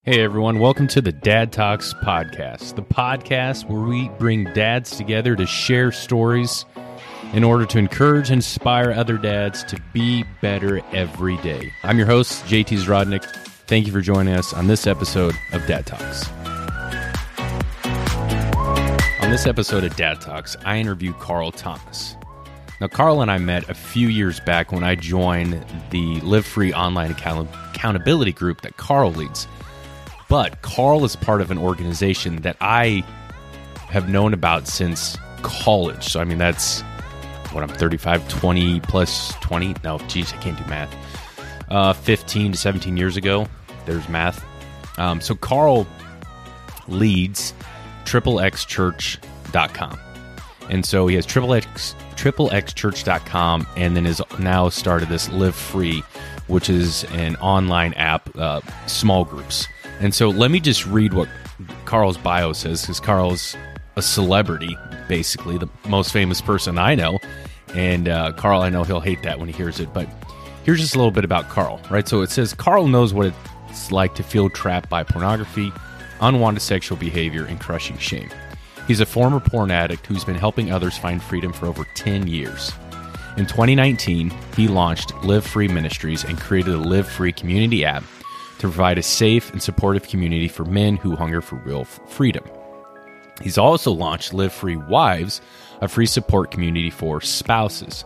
Hey everyone, welcome to the Dad Talks podcast, the podcast where we bring dads together to share stories in order to encourage and inspire other dads to be better every day. I'm your host, JT Zrodnik. Thank you for joining us on this episode of Dad Talks. On this episode of Dad Talks, I interview Carl Thomas. Now, Carl and I met a few years back when I joined the Live Free online accountability group that Carl leads. But Carl is part of an organization that I have known about since college. So, I mean, that's, what, I'm 35, 20 plus 20? No, geez, I can't do math. 15 to 17 years ago, there's math. So Carl leads XXXchurch.com. And so he has XXXchurch.com and then has now started this Live Free, which is an online app, small groups. And so let me just read what Carl's bio says, because Carl's a celebrity, basically, the most famous person I know. And Carl, I know he'll hate that when he hears it, but here's just a little bit about Carl, right? So it says, Carl knows what it's like to feel trapped by pornography, unwanted sexual behavior, and crushing shame. He's a former porn addict who's been helping others find freedom for over 10 years. In 2019, he launched Live Free Ministries and created a Live Free community app to provide a safe and supportive community for men who hunger for real freedom. He's also launched Live Free Wives, a free support community for spouses.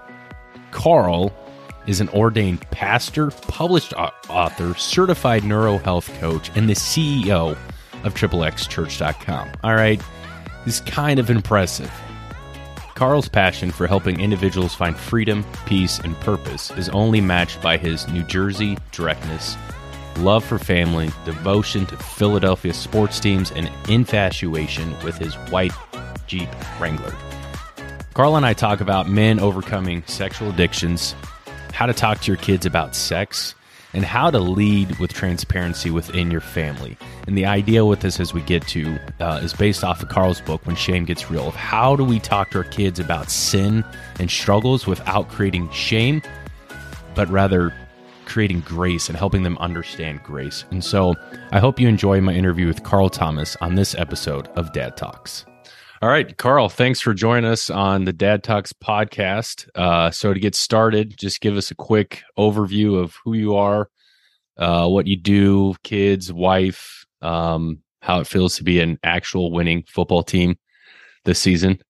Carl is an ordained pastor, published author, certified neurohealth coach, and the CEO of XXXchurch.com. All right, this is kind of impressive. Carl's passion for helping individuals find freedom, peace, and purpose is only matched by his New Jersey directness, love for family, devotion to Philadelphia sports teams, and infatuation with his white Jeep Wrangler. Carl and I talk about men overcoming sexual addictions, how to talk to your kids about sex, and how to lead with transparency within your family. And the idea with this, as we get to, is based off of Carl's book, When Shame Gets Real, of how do we talk to our kids about sin and struggles without creating shame, but rather creating grace and helping them understand grace. And so I hope you enjoy my interview with Carl Thomas on this episode of Dad Talks. All right, Carl, thanks for joining us on the Dad Talks podcast. So to get started, just give us a quick overview of who you are, what you do, kids, wife, how it feels to be an actual winning football team this season.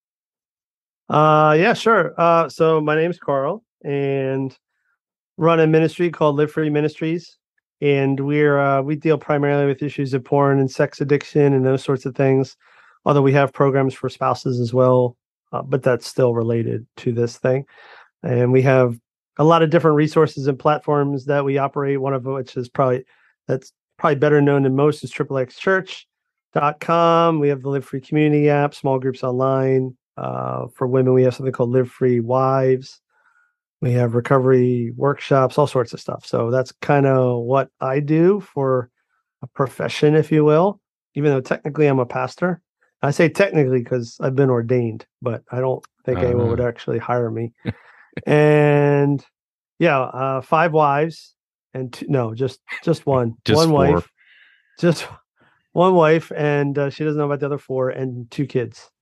Yeah, sure. So my name's Carl, and run a ministry called Live Free Ministries, and we deal primarily with issues of porn and sex addiction and those sorts of things. Although we have programs for spouses as well, but that's still related to this thing. And we have a lot of different resources and platforms that we operate. One of which is probably better known than most is XXXchurch.com. We have the Live Free Community app, small groups online. For women, we have something called Live Free Wives. We have recovery workshops, all sorts of stuff. So that's kind of what I do for a profession, if you will, even though technically I'm a pastor. I say technically because I've been ordained, but I don't think anyone would actually hire me. And yeah, 5 wives and just one, Just one 4. wife, just one wife. And she doesn't know about the other 4 and 2 kids.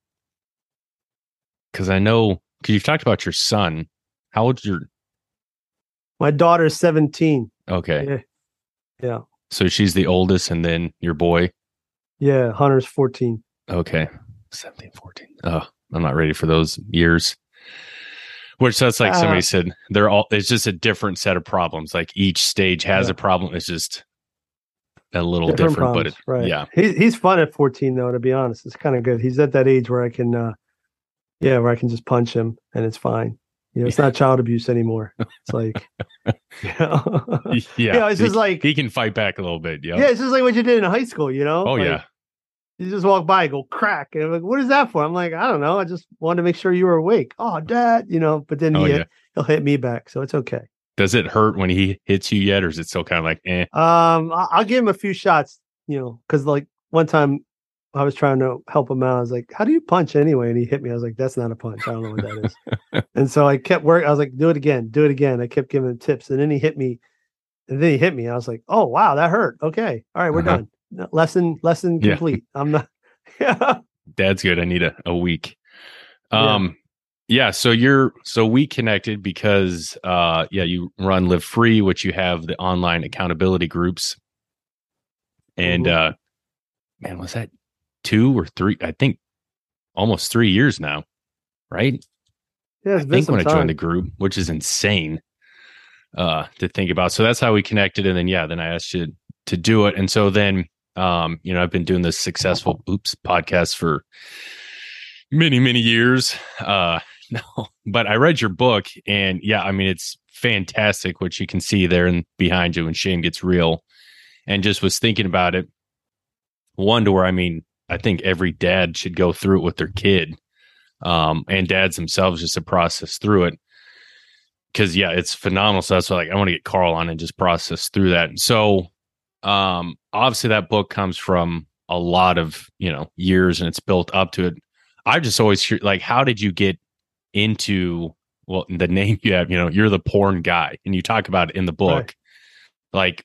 Because you've talked about your son. How old's My daughter's 17. Okay. Yeah. So she's the oldest, and then your boy? Yeah. Hunter's 14. Okay. 17, 14. Oh, I'm not ready for those years. Which that's like somebody said, it's just a different set of problems. Like each stage has a problem. It's just a little different, but right. Yeah. He's fun at 14 though, to be honest. It's kind of good. He's at that age where I can, where I can just punch him and it's fine. It's not child abuse anymore. It's like, it's just like he can fight back a little bit. Yeah. Yeah. It's just like what you did in high school, Oh, like, yeah. You just walk by, go crack. And I'm like, what is that for? I'm like, I don't know. I just wanted to make sure you were awake. Oh, Dad, but then he'll hit me back. So it's okay. Does it hurt when he hits you yet? Or is it still kind of like, eh? I'll give him a few shots, because like one time I was trying to help him out. I was like, how do you punch anyway? And he hit me. I was like, that's not a punch. I don't know what that is. And so I kept working. I was like, do it again. I kept giving him tips. And then he hit me And then he hit me. I was like, oh, wow, that hurt. Okay. All right, we're done. Lesson Yeah. complete. I'm not. Yeah. Dad's good. I need a week. Yeah. So we connected because, you run Live Free, which you have the online accountability groups. And, man, was that 2 or 3? I think almost 3 years now. Right. Yeah. I think when I joined the group, which is insane to think about. So that's how we connected. And then I asked you to do it. And so then, I've been doing this successful podcast for many, many years. No, but I read your book and it's fantastic what you can see there and behind you when Shame Gets Real. And just was thinking about it. One to where, I think every dad should go through it with their kid. And dads themselves just to process through it. Cause it's phenomenal. So that's why I want to get Carl on and just process through that. And so, obviously that book comes from a lot of, years and it's built up to it. I just always hear, how did you get into, the name you have, you're the porn guy and you talk about it in the book. Right.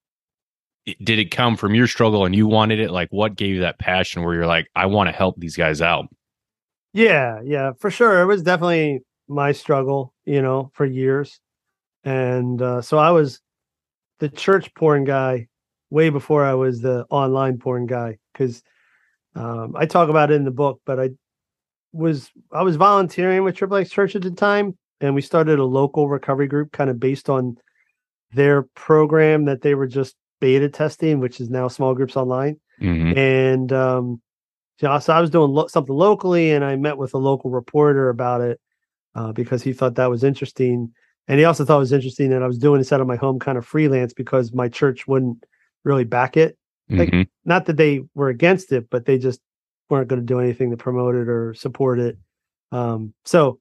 Did it come from your struggle and you wanted it? What gave you that passion where you're like, I want to help these guys out? Yeah, for sure. It was definitely my struggle, for years. And so I was the church porn guy way before I was the online porn guy, because I talk about it in the book, but I was volunteering with Triple X Church at the time, and we started a local recovery group kind of based on their program that they were just beta testing, which is now Small Groups Online. Mm-hmm. And so I was doing something locally, and I met with a local reporter about it because he thought that was interesting. And he also thought it was interesting that I was doing this out of my home kind of freelance because my church wouldn't really back it. Not that they were against it, but they just weren't going to do anything to promote it or support it. So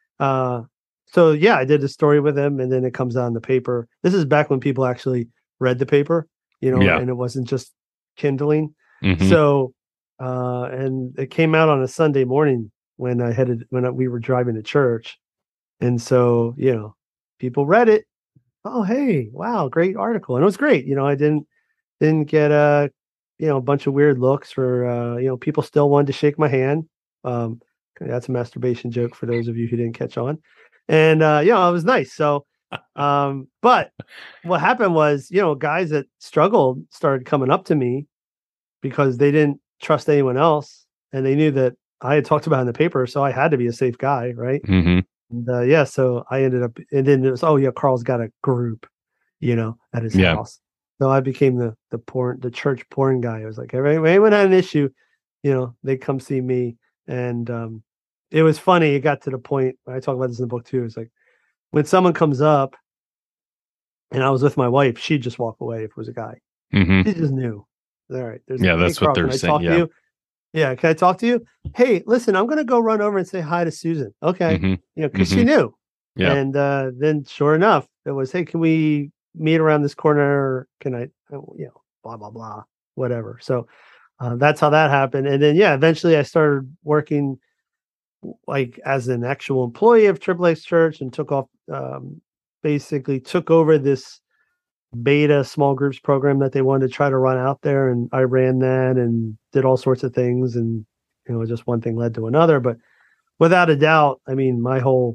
I did the story with him, and then it comes out in the paper. This is back when people actually read the paper, and it wasn't just kindling. Mm-hmm. So, and it came out on a Sunday morning when we were driving to church. And so, people read it. Oh, hey, wow, great article. And it was great. I didn't get a bunch of weird looks or, people still wanted to shake my hand. That's a masturbation joke for those of you who didn't catch on. And, it was nice. So, but what happened was, guys that struggled started coming up to me because they didn't trust anyone else. And they knew that I had talked about it in the paper. So I had to be a safe guy. Right. Mm-hmm. And, so I ended up, and then it was, Carl's got a group, at his house. So I became the church porn guy. I was like, anyone had an issue, they come see me. And it was funny. It got to the point, I talk about this in the book too. It's like when someone comes up and I was with my wife, she'd just walk away if it was a guy. Mm-hmm. She just knew. All right. That's what they're saying. Yeah. Can I talk to you? Hey, listen, I'm going to go run over and say hi to Susan. Okay. Mm-hmm. Because she knew. Yeah. And then sure enough, it was, hey, can we meet around this corner? Can I, blah, blah, blah, whatever. So that's how that happened. And then, eventually I started working as an actual employee of Triple X Church and took over this beta small groups program that they wanted to try to run out there. And I ran that and did all sorts of things. And, just one thing led to another. But without a doubt, my whole,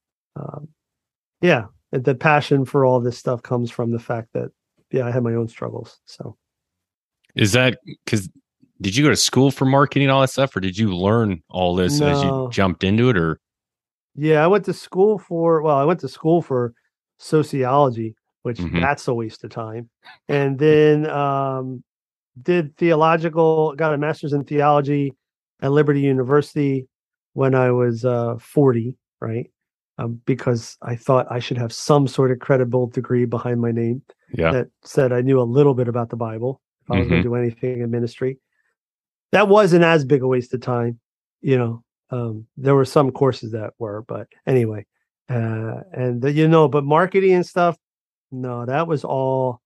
the passion for all this stuff comes from the fact that, I had my own struggles. So is that because did you go to school for marketing and all that stuff, or did you learn all this as you jumped into it? Or I went to school for sociology, which that's a waste of time. And then got a master's in theology at Liberty University when I was 40, right? Because I thought I should have some sort of credible degree behind my name that said I knew a little bit about the Bible if I was going to do anything in ministry. That wasn't as big a waste of time. There were some courses that were, but anyway, but marketing and stuff, no, that was all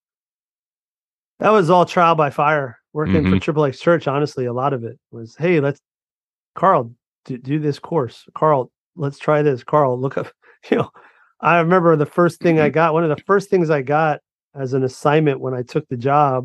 trial by fire. Working for Triple X Church, honestly, a lot of it was, hey, Carl, do this course. Carl, let's try this. Carl, look up, I remember the first thing I got, one of the first things I got as an assignment when I took the job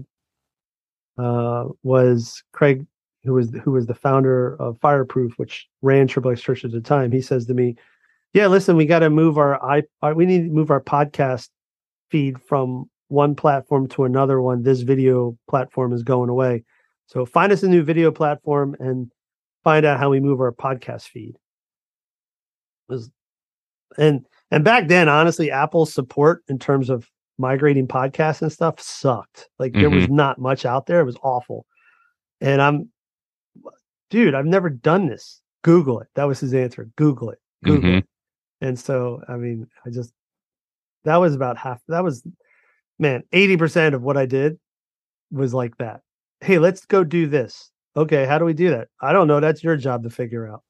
was Craig, who was the founder of Fireproof, which ran Triple X Church at the time. He says to me, "Yeah, listen, we got to move we need to move our podcast feed from one platform to another one. This video platform is going away. So find us a new video platform and find out how we move our podcast feed." And back then, honestly, Apple's support in terms of migrating podcasts and stuff sucked. Like there was not much out there. It was awful. And dude, I've never done this. Google it. That was his answer. Google it. Google it. And so, I mean, that was about half. That was, man, 80% of what I did was like that. Hey, let's go do this. Okay, how do we do that? I don't know. That's your job to figure out.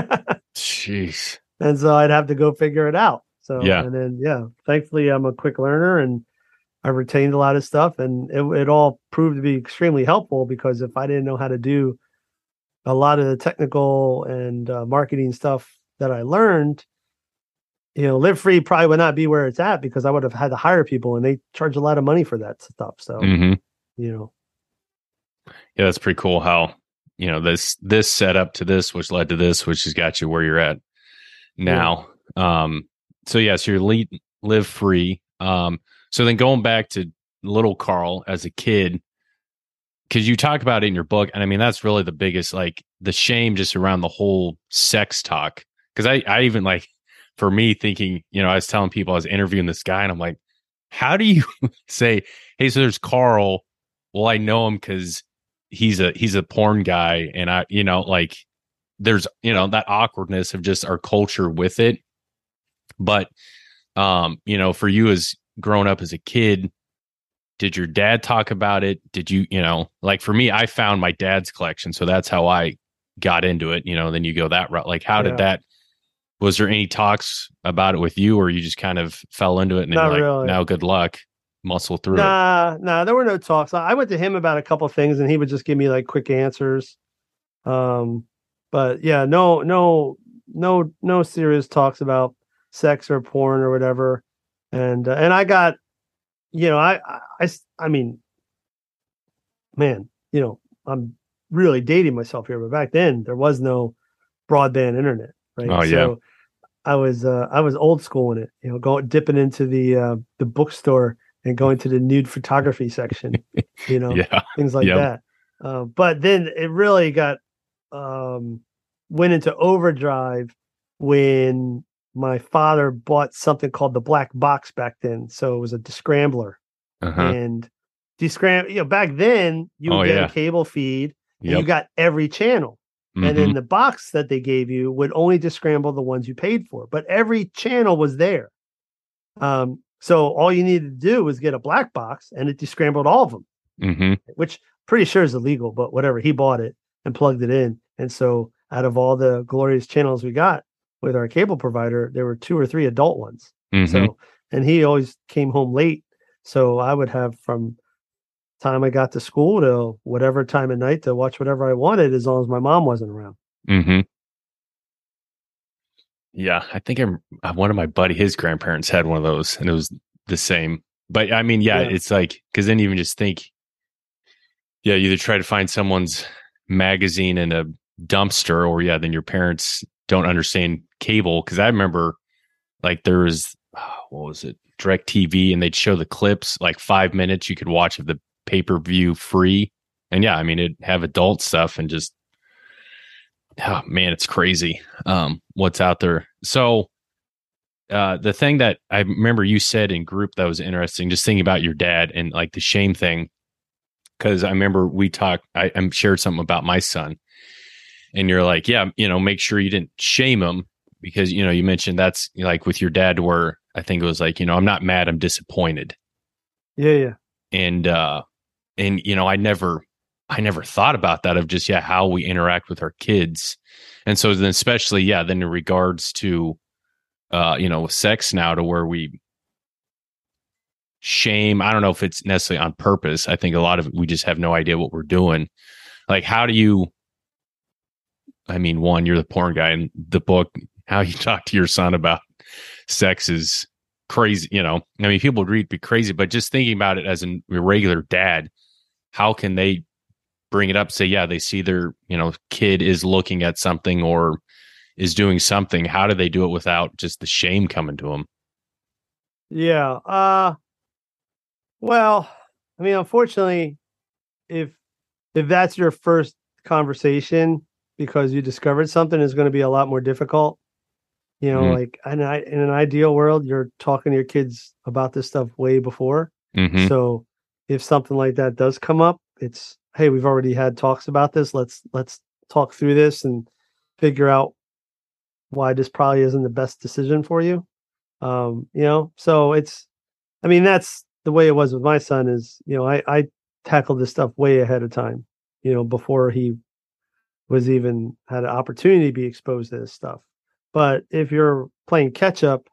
Jeez. And so I'd have to go figure it out. So, yeah. And then, thankfully I'm a quick learner and I retained a lot of stuff, and it all proved to be extremely helpful, because if I didn't know how to do a lot of the technical and marketing stuff that I learned, Live Free probably would not be where it's at, because I would have had to hire people, and they charge a lot of money for that stuff. So, yeah, that's pretty cool how, this set up to this, which led to this, which has got you where you're at now. Yeah. So you're Live Free. So then going back to little Carl as a kid, because you talk about it in your book, and I mean, that's really the biggest, like the shame just around the whole sex talk. Because I even, like, for me thinking, I was telling people, I was interviewing this guy, and I'm like, how do you say, hey, so there's Carl. Well, I know him because he's a porn guy. And like there's, that awkwardness of just our culture with it. But, for you as growing up as a kid, did your dad talk about it? Did you, like for me, I found my dad's collection. So that's how I got into it. Then you go that route. Like, how did that, was there any talks about it with you, or you just kind of fell into it and Not like, really. Now good luck, muscle through it? Nah, there were no talks. I went to him about a couple of things, and he would just give me like quick answers. But yeah, no serious talks about sex or porn or whatever. And I got, I mean, man, I'm really dating myself here, but back then there was no broadband internet, right? Oh, yeah. So I was old school in it, dipping into the bookstore and going to the nude photography section, things like that. But then it really got went into overdrive when my father bought something called the black box back then. So it was a descrambler. And back then you would get a cable feed and you got every channel. And then the box that they gave you would only descramble the ones you paid for, but every channel was there. So all you needed to do was get a black box, and it descrambled all of them, which pretty sure is illegal, but whatever. He bought it and plugged it in. And so out of all the glorious channels we got with our cable provider, there were 2 or 3 adult ones. So, and he always came home late. So I would have from time I got to school to whatever time of night to watch whatever I wanted, as long as my mom wasn't around. Yeah, I think one of my his grandparents had one of those, and it was the same. But I mean, it's like, because then you even just think, you either try to find someone's magazine in a dumpster, or then your parents don't understand cable. Because I remember, like, there was what was it, DirecTV, and they'd show the clips, like 5 minutes you could watch of the pay-per-view free. And yeah, I mean, it'd have adult stuff, and just, oh man, it's crazy what's out there. So the thing that I remember you said in group that was interesting, just thinking about your dad and like the shame thing, because I remember we talked, I shared something about my son, and you're like, make sure you didn't shame him, because you mentioned that's like with your dad, where I think it was like, I'm not mad, I'm disappointed. And I never thought about that, of just, how we interact with our kids. And so then, especially, then in regards to, sex now, to where we shame, I don't know if it's necessarily on purpose. I think a lot of it, we just have no idea what we're doing. Like, how do you, I mean, one, you're the porn guy in the book, how you talk to your son about sex is crazy, you know, I mean, people would be crazy, but just thinking about it as a regular dad, how can they bring it up? Say, yeah, they see their, you know, kid is looking at something or is doing something. How do they do it without just the shame coming to them? Yeah. Well, I mean, unfortunately, if that's your first conversation because you discovered something, is going to be a lot more difficult. You know, like in an ideal world, you're talking to your kids about this stuff way before. Mm-hmm. So if something like that does come up, it's, hey, we've already had talks about this. Let's talk through this and figure out why this probably isn't the best decision for you. You know, so it's, I mean, that's the way it was with my son is, you know, I tackled this stuff way ahead of time, you know, before he was even had an opportunity to be exposed to this stuff. But if you're playing catch up,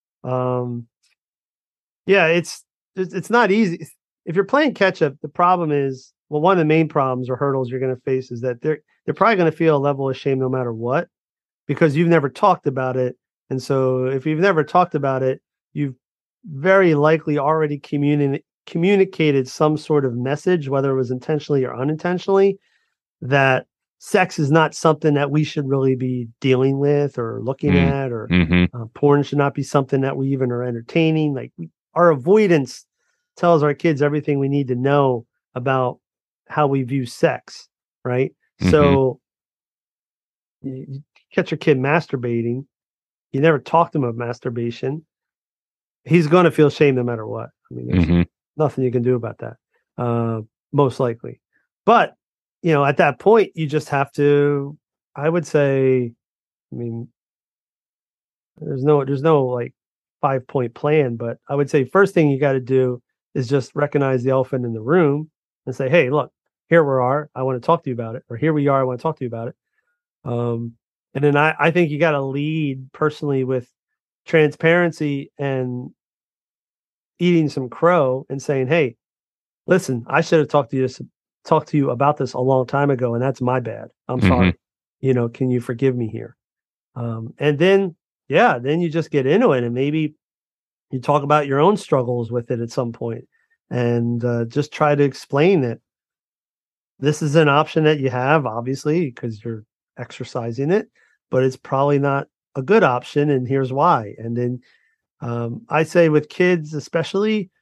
yeah, it's not easy. If you're playing catch up, the problem is, well, one of the main problems or hurdles you're going to face is that they're probably going to feel a level of shame no matter what, because you've never talked about it. And so if you've never talked about it, you've very likely already communicated some sort of message, whether it was intentionally or unintentionally, that sex is not something that we should really be dealing with or looking at, or porn should not be something that we even are entertaining. Like our avoidance tells our kids everything we need to know about how we view sex, right? So you catch your kid masturbating, you never talk to him about masturbation, he's going to feel shame no matter what. I mean, there's nothing you can do about that, most likely. But, you know, at that point, you just have to, I would say, I mean, there's no like 5-point plan, but I would say first thing you got to do is just recognize the elephant in the room and say, hey, look, here we are. I want to talk to you about it. Or here we are. I want to talk to you about it. And then I think you got to lead personally with transparency and eating some crow and saying, hey, listen, I should have talked to you about this a long time ago, and that's my bad. I'm sorry. You know, can you forgive me here? And then, yeah, then you just get into it, and maybe you talk about your own struggles with it at some point, and just try to explain that this is an option that you have, obviously, because you're exercising it, but it's probably not a good option, and here's why. And then I say with kids, especially,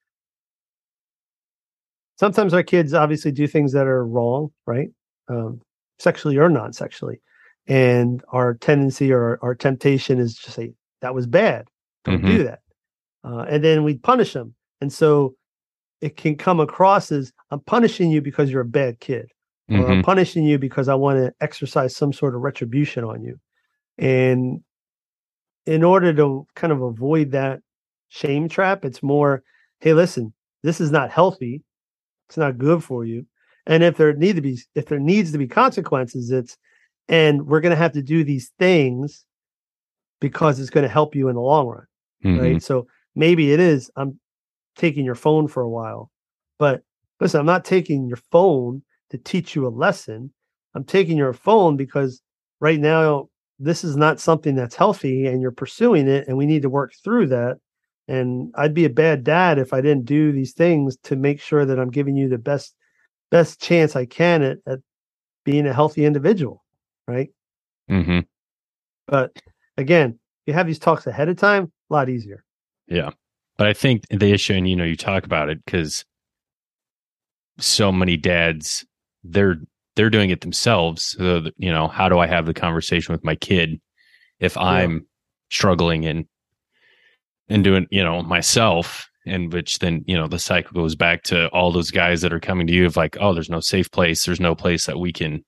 sometimes our kids obviously do things that are wrong, right? Sexually or non-sexually. And our tendency or our temptation is to say, that was bad. Don't do that. And then we punish them. And so it can come across as, I'm punishing you because you're a bad kid. Or I'm punishing you because I want to exercise some sort of retribution on you. And in order to kind of avoid that shame trap, it's more, hey, listen, this is not healthy. It's not good for you. And if there needs to be consequences, and we're going to have to do these things because it's going to help you in the long run. Right. So maybe it is, I'm taking your phone for a while, but listen, I'm not taking your phone to teach you a lesson. I'm taking your phone because right now, this is not something that's healthy and you're pursuing it, and we need to work through that. And I'd be a bad dad if I didn't do these things to make sure that I'm giving you the best chance I can at being a healthy individual. Right. But again, you have these talks ahead of time, a lot easier. Yeah. But I think the issue, and, you know, you talk about it because so many dads, they're doing it themselves. So, you know, how do I have the conversation with my kid if I'm struggling and doing, you know, myself? And which then, you know, the cycle goes back to all those guys that are coming to you of like, oh, there's no safe place. There's no place that we can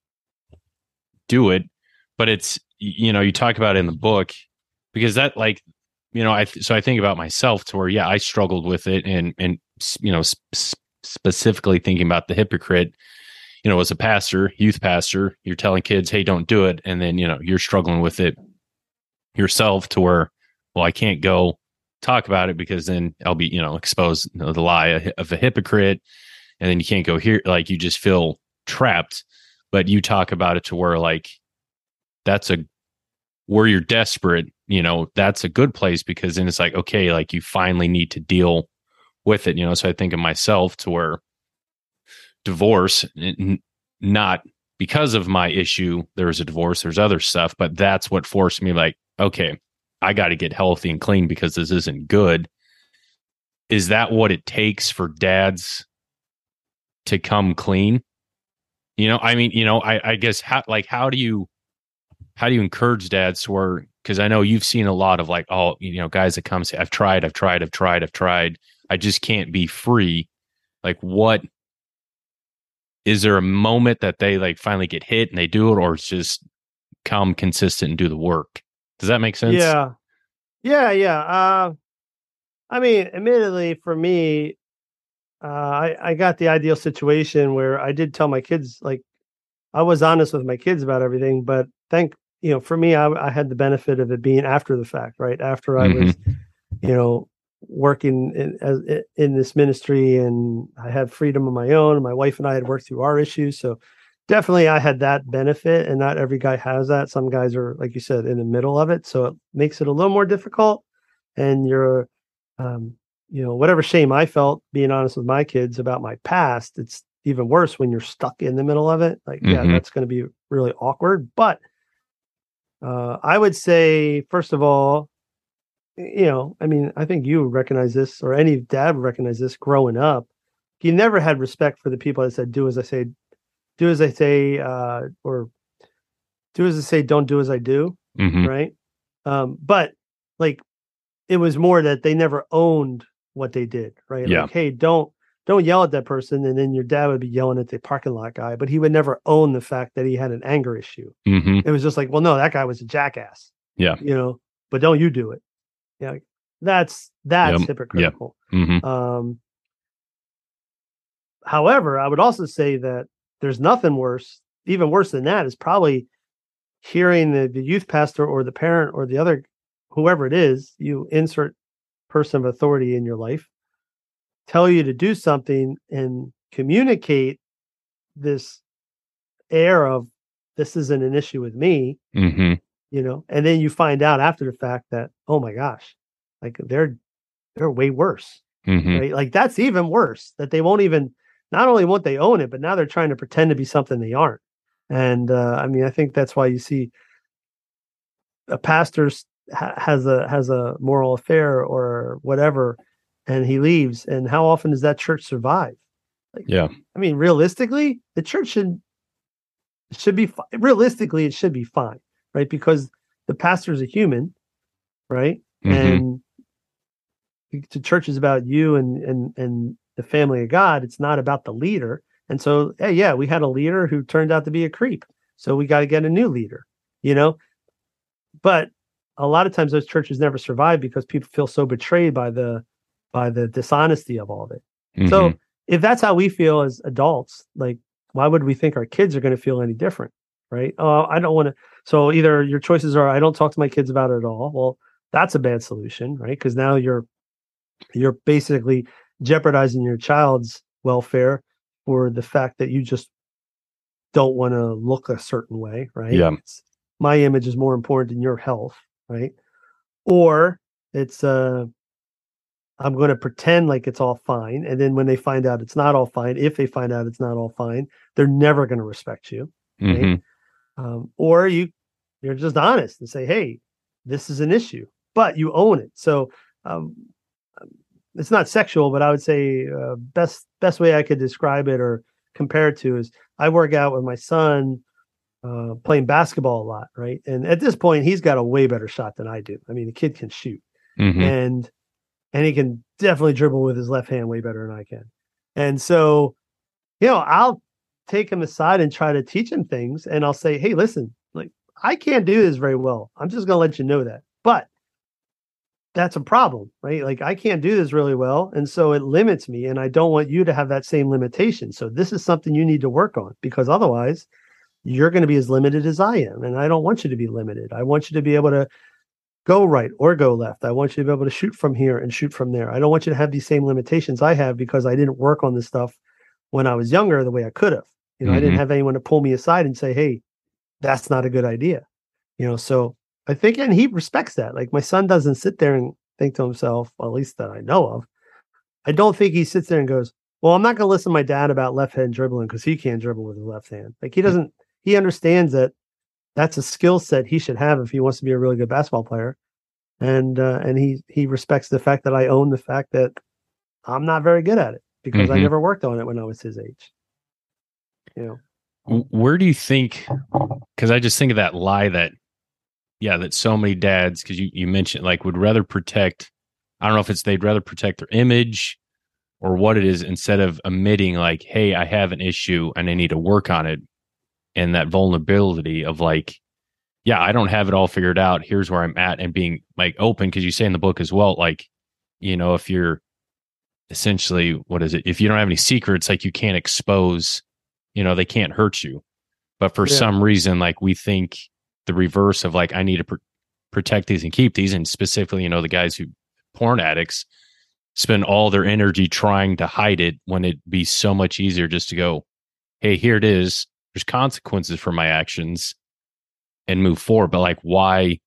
do it. But it's, you know, you talk about it in the book because that, like, you know, so I think about myself to where, yeah, I struggled with it. And you know, specifically thinking about the hypocrite, you know, as a pastor, youth pastor, you're telling kids, hey, don't do it. And then, you know, you're struggling with it yourself to where, well, I can't go talk about it because then I'll be, you know, exposed to the lie of a hypocrite. And then you can't go here. Like, you just feel trapped. But you talk about it to where, like, where you're desperate that's a good place, because then it's like, okay, like you finally need to deal with it, so I think of myself to where divorce, not because of my issue, there's a divorce, there's other stuff, but that's what forced me, like, okay, I got to get healthy and clean because this isn't good. Is that what it takes for dads to come clean? I guess how do you encourage dads to where, because I know you've seen a lot of like, guys that come say, I've tried. I just can't be free. Like, what is there a moment that they like finally get hit and they do it, or it's just come consistent and do the work? Does that make sense? Yeah. I mean, admittedly, for me, I got the ideal situation where I did tell my kids, like, I was honest with my kids about everything, but for me, I had the benefit of it being after the fact, right? After I was, working in this ministry, and I had freedom of my own. My wife and I had worked through our issues. So definitely I had that benefit, and not every guy has that. Some guys are, like you said, in the middle of it. So it makes it a little more difficult. And you're, whatever shame I felt being honest with my kids about my past, it's even worse when you're stuck in the middle of it. Like, yeah, that's going to be really awkward. But I would say, first of all, I think you would recognize this, or any dad would recognize this growing up. You never had respect for the people that said, do as I say, or do as I say, don't do as I do. Right. But like, it was more that they never owned what they did. Right. Yeah. Like, hey, don't yell at that person. And then your dad would be yelling at the parking lot guy, but he would never own the fact that he had an anger issue. It was just like, well, no, that guy was a jackass. Yeah. But don't you do it. Yeah. That's hypocritical. However, I would also say that there's nothing worse, even worse than that, is probably hearing the youth pastor or the parent or the other, whoever it is, you insert person of authority in your life, tell you to do something and communicate this air of, this isn't an issue with me, and then you find out after the fact that, oh my gosh, like they're way worse, right? Like, that's even worse, that they won't even, not only won't they own it, but now they're trying to pretend to be something they aren't. And I think that's why you see a pastor has a moral affair or whatever, and he leaves. And how often does that church survive? Like, yeah. I mean, realistically, the church should be realistically, it should be fine, right? Because the pastor is a human, right? And the church is about you and the family of God. It's not about the leader. And so, hey, yeah, we had a leader who turned out to be a creep, so we got to get a new leader, But a lot of times those churches never survive because people feel so betrayed by the dishonesty of all of it. So if that's how we feel as adults, like, why would we think our kids are going to feel any different, right? Oh, I don't want to. So either your choices are, I don't talk to my kids about it at all. Well, that's a bad solution, right? Because now you're basically jeopardizing your child's welfare for the fact that you just don't want to look a certain way, right? Yeah. My image is more important than your health, right? Or it's I'm going to pretend like it's all fine, and then when they find out it's not all fine, if they find out it's not all fine, they're never going to respect you, right? Or you're just honest and say, hey, this is an issue, but you own it. So it's not sexual, but I would say best way I could describe it or compare it to is, I work out with my son playing basketball a lot, right? And at this point, he's got a way better shot than I do. I mean, the kid can shoot, and he can definitely dribble with his left hand way better than I can. And so, I'll take him aside and try to teach him things, and I'll say, hey, listen, like, I can't do this very well. I'm just going to let you know that. But that's a problem, right? Like, I can't do this really well. And so it limits me, and I don't want you to have that same limitation. So this is something you need to work on, because otherwise you're going to be as limited as I am. And I don't want you to be limited. I want you to be able to go right or go left. I want you to be able to shoot from here and shoot from there. I don't want you to have these same limitations I have because I didn't work on this stuff when I was younger the way I could have. I didn't have anyone to pull me aside and say, hey, that's not a good idea. So I think, and he respects that. Like my son doesn't sit there and think to himself, well, at least that I know of. I don't think he sits there and goes, well, I'm not going to listen to my dad about left hand dribbling because he can't dribble with his left hand. Like he doesn't, he understands that that's a skill set he should have if he wants to be a really good basketball player. And he respects the fact that I own the fact that I'm not very good at it because I never worked on it when I was his age. You know, where do you think? Because I just think of that lie that so many dads, because you mentioned like would rather protect. I don't know if it's they'd rather protect their image or what it is instead of admitting like, hey, I have an issue and I need to work on it. And that vulnerability of like, yeah, I don't have it all figured out. Here's where I'm at, and being like open, because you say in the book as well, like, you know, if you're essentially, what is it? If you don't have any secrets, like you can't expose, you know, they can't hurt you. But for some reason, like we think the reverse of like, I need to protect these and keep these. And specifically, you know, the guys who porn addicts spend all their energy trying to hide it when it'd be so much easier just to go, hey, here it is. There's consequences for my actions and move forward. But like, why?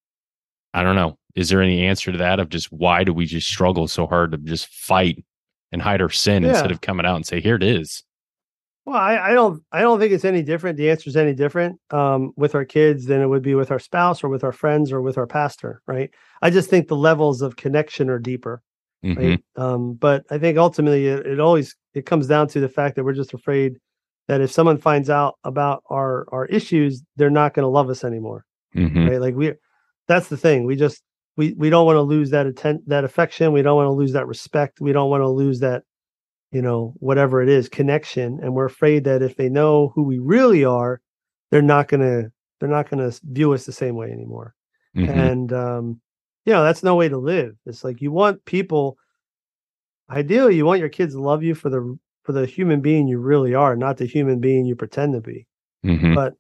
I don't know. Is there any answer to that of just why do we just struggle so hard to just fight and hide our sin instead of coming out and say, here it is? Well, I don't think it's any different. The answer is any different with our kids than it would be with our spouse or with our friends or with our pastor, right? I just think the levels of connection are deeper, right? But I think ultimately it comes down to the fact that we're just afraid that if someone finds out about our issues, they're not going to love us anymore, right? Like that's the thing. We don't want to lose that affection. We don't want to lose that respect. We don't want to lose that, you know, whatever it is, connection. And we're afraid that if they know who we really are, they're not gonna view us the same way anymore. And you know, that's no way to live. It's like you want people. Ideally, you want your kids to love you for the human being you really are, not the human being you pretend to be. But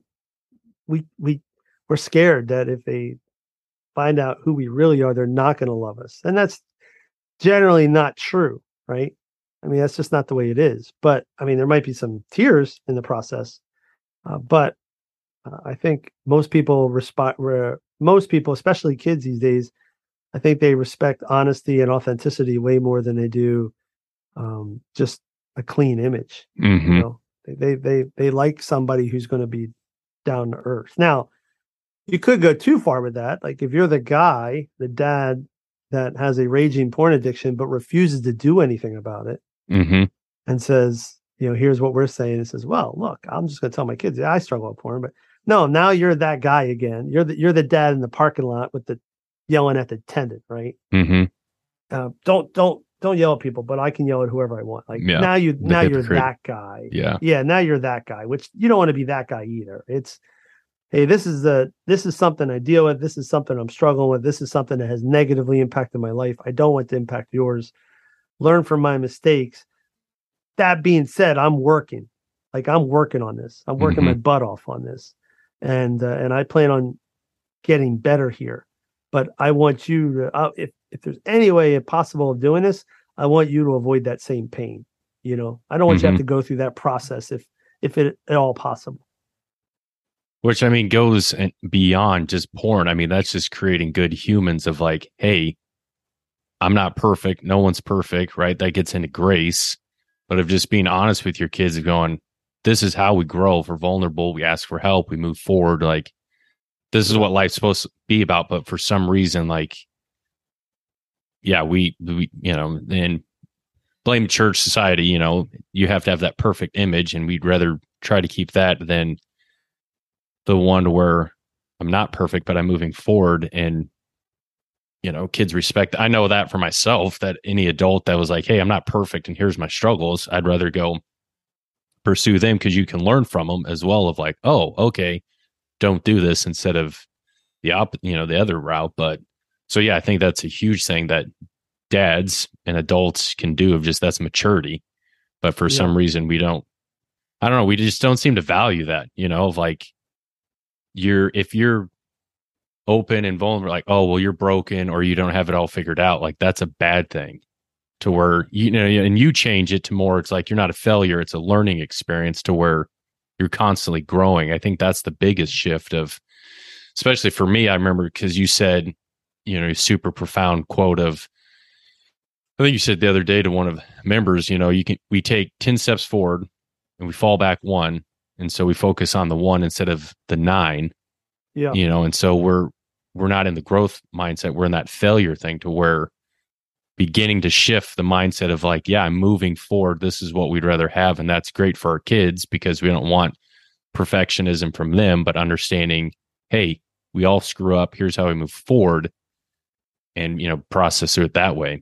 we're scared that if they find out who we really are, they're not going to love us. And that's generally not true, right? I mean, that's just not the way it is. But I mean, there might be some tears in the process. But I think most people, especially kids these days, I think they respect honesty and authenticity way more than they do just a clean image. You know, they like somebody who's going to be down to earth. Now, you could go too far with that. Like if you're the dad that has a raging porn addiction but refuses to do anything about it, and says, you know, here's what we're saying. It says, well, look, I'm just going to tell my kids, I struggle with porn, but no, now you're that guy again. You're the dad in the parking lot with the yelling at the attendant, right? Don't yell at people, but I can yell at whoever I want. Like now you're that guy. Now you're that guy, which you don't want to be that guy either. It's, hey, this is something I deal with. This is something I'm struggling with. This is something that has negatively impacted my life. I don't want to impact yours. Learn from my mistakes. That being said, I'm working on this. I'm working my butt off on this. And I plan on getting better here. But I want you to, if there's any way possible of doing this, I want you to avoid that same pain. You know, I don't want you to have to go through that process if it at all possible. Which I mean goes beyond just porn. I mean, that's just creating good humans of like, hey, I'm not perfect. No one's perfect, right? That gets into grace. But of just being honest with your kids and going, this is how we grow. If we're vulnerable, we ask for help, we move forward. Like, this is what life's supposed to be about. But for some reason, like, we you know, and blame church society, you know, you have to have that perfect image. And we'd rather try to keep that than the one where I'm not perfect, but I'm moving forward. And, you know, kids respect. I know that for myself, that any adult that was like, hey, I'm not perfect and here's my struggles, I'd rather go pursue them because you can learn from them as well of like, oh, okay, don't do this instead of the other route. But so, yeah, I think that's a huge thing that dads and adults can do of just that's maturity. But for some reason we just don't seem to value that, you know, of like if you're open and vulnerable, like, oh, well, you're broken or you don't have it all figured out. Like that's a bad thing to where, you know, and you change it to more, it's like, you're not a failure. It's a learning experience to where you're constantly growing. I think that's the biggest shift of especially for me, I remember because you said, a super profound quote of, I think you said the other day to one of members, we take 10 steps forward and we fall back one. And so we focus on the one instead of the nine, Yeah. and so we're not in the growth mindset. We're in that failure thing to where beginning to shift the mindset of like, yeah, I'm moving forward. This is what we'd rather have. And that's great for our kids because we don't want perfectionism from them, but understanding, hey, we all screw up. Here's how we move forward and, process it that way.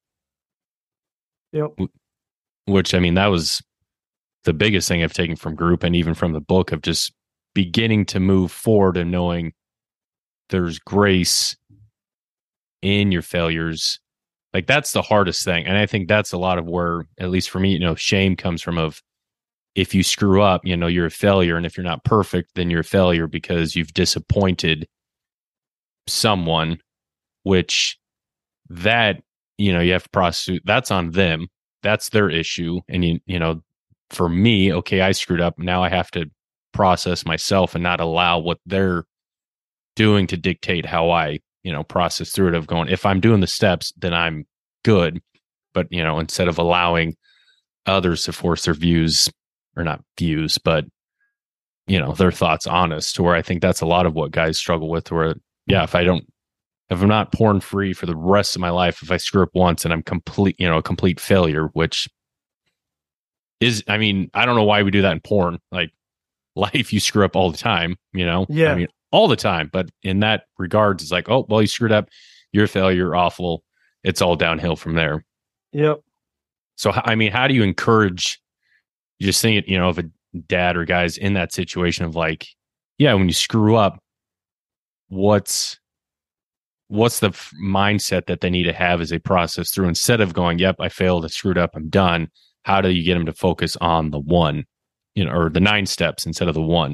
Yep. Which, I mean, that was the biggest thing I've taken from group and even from the book of just beginning to move forward and knowing there's grace in your failures. Like that's the hardest thing. And I think that's a lot of where, at least for me, shame comes from of if you screw up, you're a failure. And if you're not perfect, then you're a failure because you've disappointed someone, which that, you have to process. That's on them. That's their issue. And, for me, okay, I screwed up. Now I have to process myself and not allow what they're doing to dictate how I, process through it of going, if I'm doing the steps, then I'm good. But, instead of allowing others to force their views or not views, but, their thoughts on us to where I think that's a lot of what guys struggle with where, yeah, if I'm not porn free for the rest of my life, if I screw up once and I'm a complete failure, which is, I mean, I don't know why we do that in porn. Like life, you screw up all the time, Yeah. I mean, all the time. But in that regards, it's like, oh, well, you screwed up. You're a failure. You're awful. It's all downhill from there. Yep. So, I mean, how do you encourage, you just think, of a dad or guys in that situation of like, yeah, when you screw up, what's the mindset that they need to have as they process through instead of going, yep, I failed, I screwed up, I'm done. How do you get them to focus on the one, or the 9 steps instead of the one?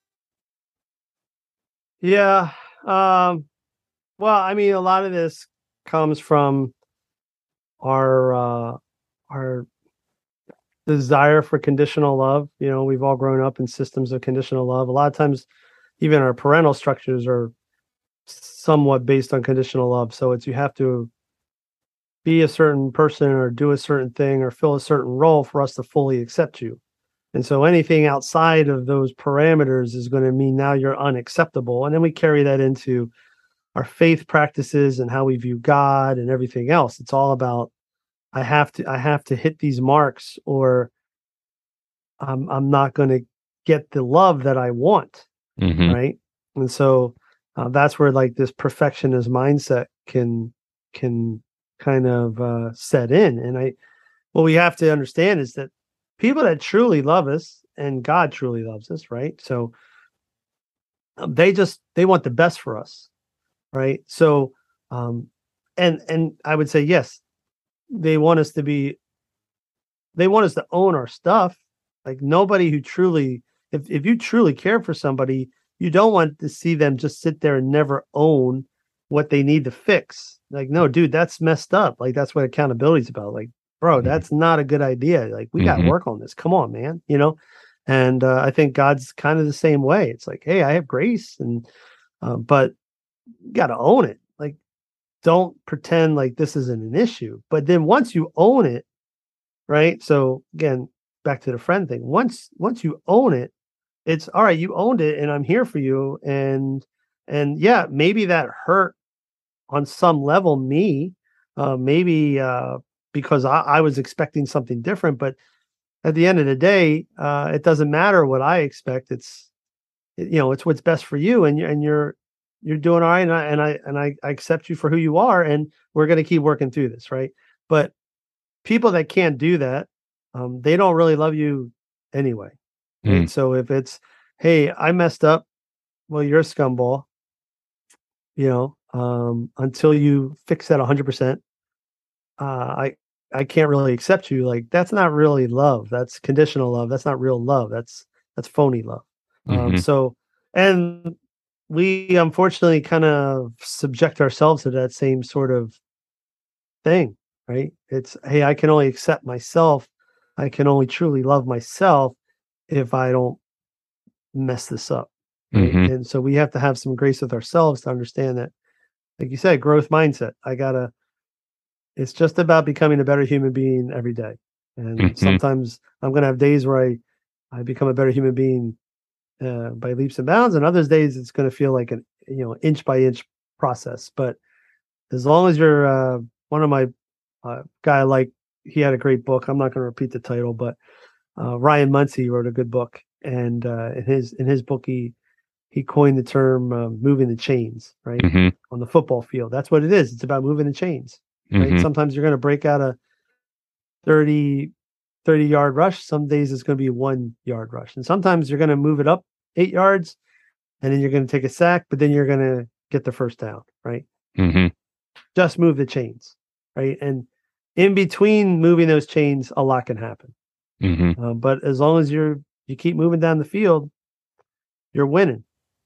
Yeah. Well, I mean, a lot of this comes from our desire for conditional love. We've all grown up in systems of conditional love. A lot of times, even our parental structures are somewhat based on conditional love. So it's you have to be a certain person or do a certain thing or fill a certain role for us to fully accept you. And so anything outside of those parameters is going to mean now you're unacceptable. And then we carry that into our faith practices and how we view God and everything else. It's all about I have to hit these marks or I'm not going to get the love that I want. Mm-hmm. Right. And so that's where like this perfectionist mindset can kind of set in. And what we have to understand is that people that truly love us and God truly loves us, right? So they want the best for us, right? So and I would say yes, they want us to own our stuff. Like nobody who truly, if you truly care for somebody, you don't want to see them just sit there and never own what they need to fix. Like, no, dude, that's messed up. Like, that's what accountability is about. Like, bro, that's not a good idea. Like, we got to work on this. Come on, man. And I think God's kind of the same way. It's like, hey, I have grace, and but you got to own it. Like, don't pretend like this isn't an issue. But then once you own it, right? So again, back to the friend thing. Once you own it, it's all right. You owned it, and I'm here for you. And yeah, maybe that hurt on some level me, maybe because I was expecting something different. But at the end of the day, it doesn't matter what I expect. It's what's best for you, and you're doing all right, and I accept you for who you are, and we're going to keep working through this, right? But people that can't do that, they don't really love you anyway. Right? So if it's, hey, I messed up, well, you're a scumball, until you fix that 100%, I can't really accept you. Like, that's not really love. That's conditional love. That's not real love. That's phony love. So, and we unfortunately kind of subject ourselves to that same sort of thing, right? It's, hey, I can only accept myself. I can only truly love myself if I don't mess this up. right? Mm-hmm. And so we have to have some grace with ourselves to understand that, like you said, growth mindset. It's just about becoming a better human being every day. And Mm-hmm. sometimes I'm going to have days where I become a better human being by leaps and bounds, and others days it's going to feel like an inch by inch process. But as long as you're one of my guy I like, he had a great book. I'm not going to repeat the title, but Ryan Muncie wrote a good book, and in his book he coined the term moving the chains, right? Mm-hmm. On the football field. That's what it is. It's about moving the chains, right? Mm-hmm. Sometimes you're going to break out a 30-yard rush. Some days it's going to be a 1-yard rush. And sometimes you're going to move it up 8 yards and then you're going to take a sack, but then you're going to get the first down, right? Mm-hmm. Just move the chains, right? And in between moving those chains, a lot can happen. Mm-hmm. But as long as you keep moving down the field, you're winning.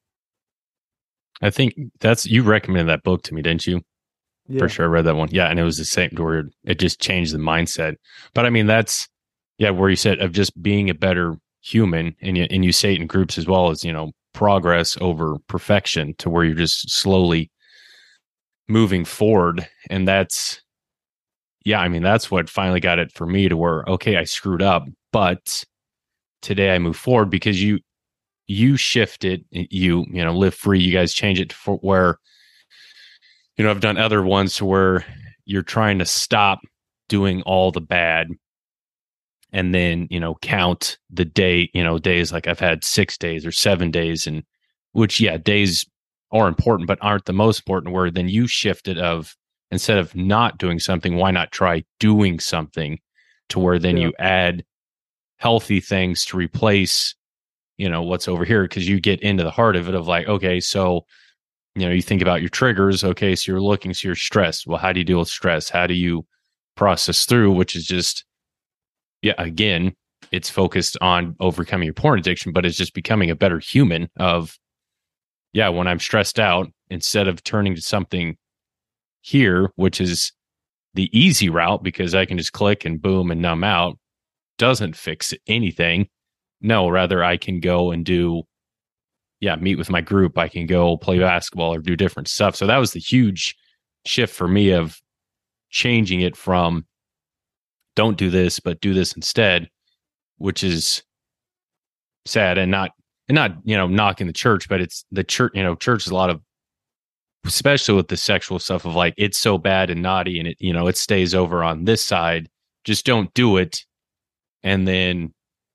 I think you recommended that book to me, didn't you? Yeah. For sure. I read that one. Yeah. And it was the same where it just changed the mindset. But I mean, that's, where you said of just being a better human, and you say it in groups as well, as, progress over perfection, to where you're just slowly moving forward. And that's, I mean, that's what finally got it for me to where, okay, I screwed up, but today I move forward, because you shifted, Live Free, you guys change it for where, I've done other ones to where you're trying to stop doing all the bad, and then, count the day, days, like I've had 6 days or 7 days, and which, days are important, but aren't the most important, where then you shifted of, instead of not doing something, why not try doing something, to where then you add healthy things to replace, what's over here. Cause you get into the heart of it of like, okay, so, you think about your triggers. Okay. So you're stressed. Well, how do you deal with stress? How do you process through, which is just, again, it's focused on overcoming your porn addiction, but it's just becoming a better human of, when I'm stressed out, instead of turning to something here, which is the easy route, because I can just click and boom and numb out, doesn't fix anything. No, rather I can go and do, meet with my group. I can go play basketball or do different stuff. So that was the huge shift for me of changing it from don't do this, but do this instead, which is sad, and not, knocking the church, but it's the church, church is a lot of, especially with the sexual stuff of like, it's so bad and naughty, and it, it stays over on this side. Just don't do it. And then,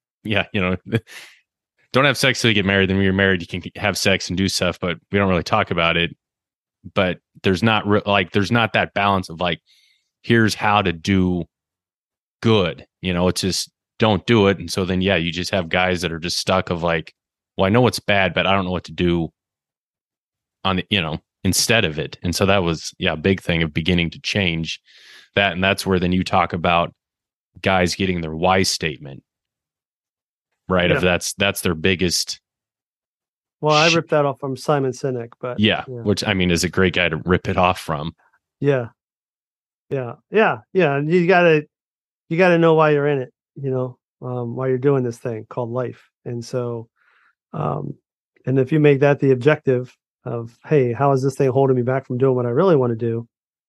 don't have sex till you get married. Then when you're married, you can have sex and do stuff, but we don't really talk about it. But there's not there's not that balance of like, here's how to do good. It's just don't do it. And so then, you just have guys that are just stuck of like, well, I know it's bad, but I don't know what to do on, instead of it. And so that was, a big thing of beginning to change that. And that's where then you talk about guys getting their why statement, right? Yeah. Of that's their biggest. Well, I ripped that off from Simon Sinek, but which I mean is a great guy to rip it off from. Yeah. And you gotta know why you're in it, why you're doing this thing called life. And so, and if you make that the objective of, hey, how is this thing holding me back from doing what I really want to do?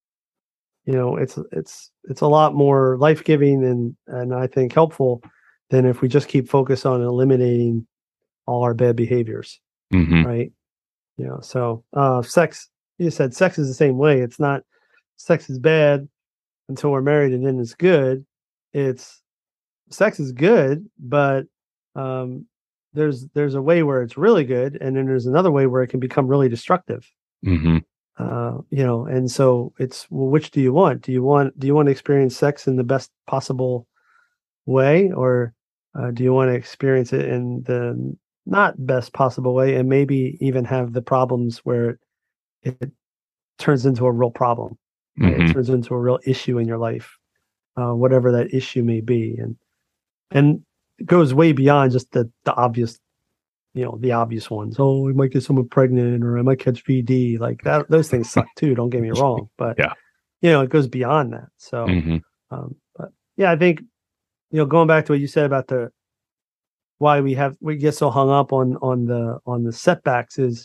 It's a lot more life-giving and I think helpful than if we just keep focused on eliminating all our bad behaviors. Mm-hmm. Right. So sex, you said sex is the same way. It's not sex is bad until we're married and then it's good. It's sex is good, but there's a way where it's really good, and then there's another way where it can become really destructive. Mm-hmm. And so it's, well, which do you want? Do you want to experience sex in the best possible way, or do you want to experience it in the not best possible way, and maybe even have the problems where it turns into a real problem, right? Mm-hmm. It turns into a real issue in your life, whatever that issue may be, and it goes way beyond just the obvious, the obvious ones. Oh, I might get someone pregnant, or I might catch VD. Like that, those things suck too. Don't get me wrong, but it goes beyond that. So, mm-hmm. But I think, going back to what you said about the why we get so hung up on the setbacks is,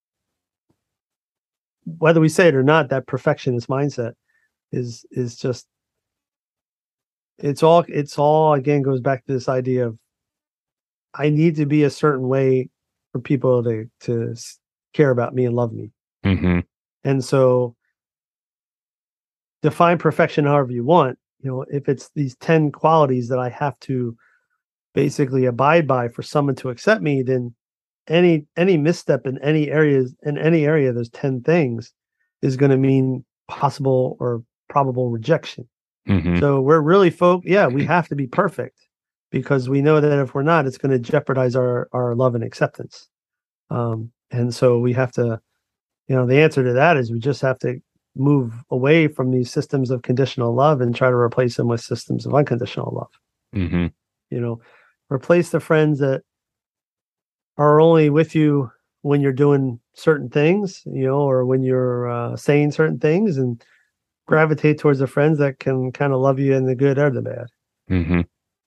whether we say it or not, that perfectionist mindset is just, it's all again goes back to this idea of, I need to be a certain way for people to care about me and love me. Mm-hmm. And so define perfection however you want. If it's these 10 qualities that I have to basically abide by for someone to accept me, then any misstep in any area, those 10 things is going to mean possible or probable rejection. Mm-hmm. So we're really we have to be perfect, because we know that if we're not, it's going to jeopardize our love and acceptance. And so we have to, the answer to that is we just have to move away from these systems of conditional love and try to replace them with systems of unconditional love. Mm-hmm. Replace the friends that are only with you when you're doing certain things, or when you're saying certain things, and gravitate towards the friends that can kind of love you in the good or the bad. Mm-hmm.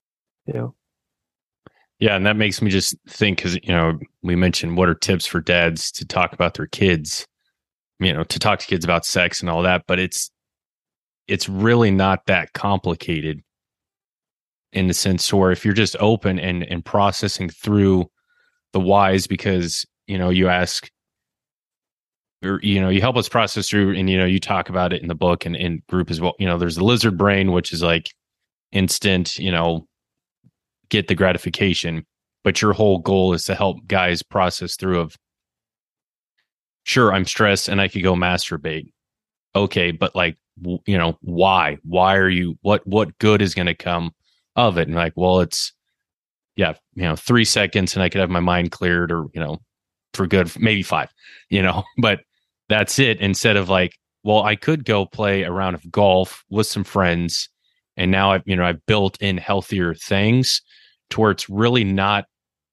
Yeah, and that makes me just think, because we mentioned what are tips for dads to talk about their kids, to talk to kids about sex and all that, but it's really not that complicated, in the sense where if you're just open and processing through the whys, because you ask, or you help us process through, and you talk about it in the book and in group as well. There's the lizard brain, which is like instant, get the gratification, but your whole goal is to help guys process through of, sure, I'm stressed and I could go masturbate. Okay, but like, why are you, what good is going to come of it? And like, well, it's 3 seconds and I could have my mind cleared, or for good, maybe 5, but that's it. Instead of like, well, I could go play a round of golf with some friends, and now I've built in healthier things to where it's really not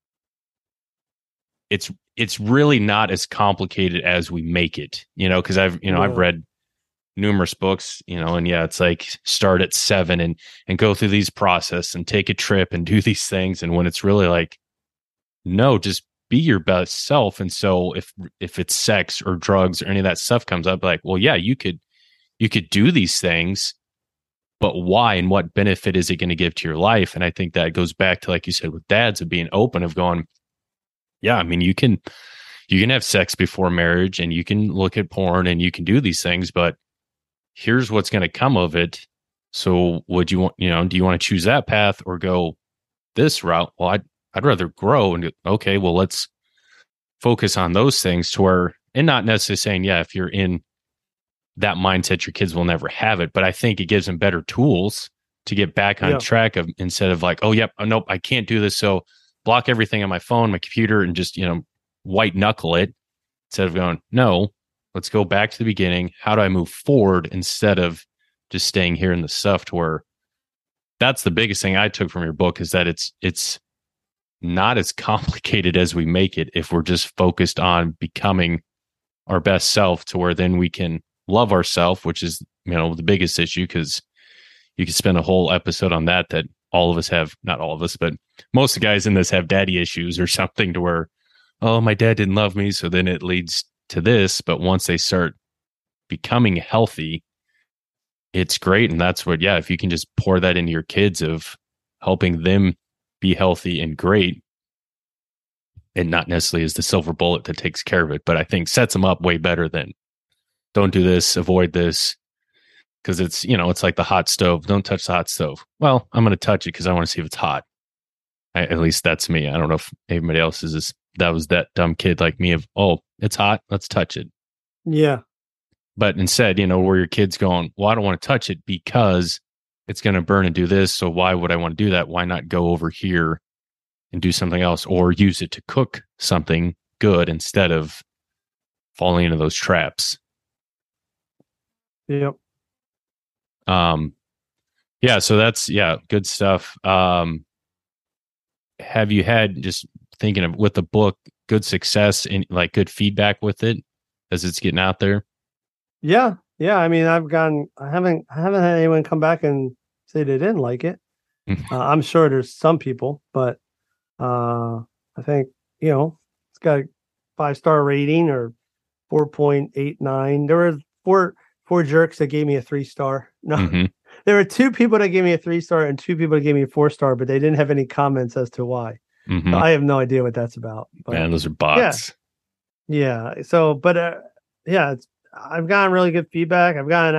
as complicated as we make it, because I've read numerous books, and it's like, start at 7 and go through these process and take a trip and do these things. And when it's really like, no, just be your best self. And so if it's sex or drugs or any of that stuff comes up, like, well, yeah, you could do these things, but why, and what benefit is it going to give to your life? And I think that goes back to, like you said, with dads, of being open, of going, yeah, I mean, you can have sex before marriage, and you can look at porn, and you can do these things, but here's what's going to come of it. So would you want, do you want to choose that path or go this route? Well, I'd rather grow, and okay, well, let's focus on those things, to where, and not necessarily saying, yeah, if you're in that mindset, your kids will never have it. But I think it gives them better tools to get back on track of, instead of like, oh, yep, nope, I can't do this. So block everything on my phone, my computer, and just, white knuckle it, instead of going, no, let's go back to the beginning. How do I move forward, instead of just staying here in the stuff? To where, that's the biggest thing I took from your book, is that it's not as complicated as we make it, if we're just focused on becoming our best self, to where then we can love ourselves, which is, the biggest issue, because you could spend a whole episode on that all of us have, not all of us, but most of the guys in this have daddy issues or something, to where, oh, my dad didn't love me, so then it leads to this. But once they start becoming healthy, it's great. And that's what, if you can just pour that into your kids, of helping them be healthy and great, and not necessarily as the silver bullet that takes care of it, but I think sets them up way better than, don't do this, avoid this. Because it's, it's like the hot stove. Don't touch the hot stove. Well, I'm going to touch it because I want to see if it's hot. At least that's me. I don't know if anybody else is that was that dumb kid like me of, oh, it's hot, let's touch it. Yeah. But instead, where your kid's going, well, I don't want to touch it because it's going to burn and do this. So why would I want to do that? Why not go over here and do something else, or use it to cook something good, instead of falling into those traps? Yep. So that's, good stuff. Have you had, just thinking of with the book, good success and like good feedback with it as it's getting out there? Yeah. I mean, I haven't had anyone come back and say they didn't like it. I'm sure there's some people, but I think, it's got a 5-star rating or 4.89. There were four jerks that gave me a 3-star. No, Mm-hmm. there were 2 people that gave me a 3-star and 2 people that gave me a 4-star, but they didn't have any comments as to why. So Mm-hmm. I have no idea what that's about. But Man, those are yeah, bots. yeah. So, but yeah, I've gotten really good feedback.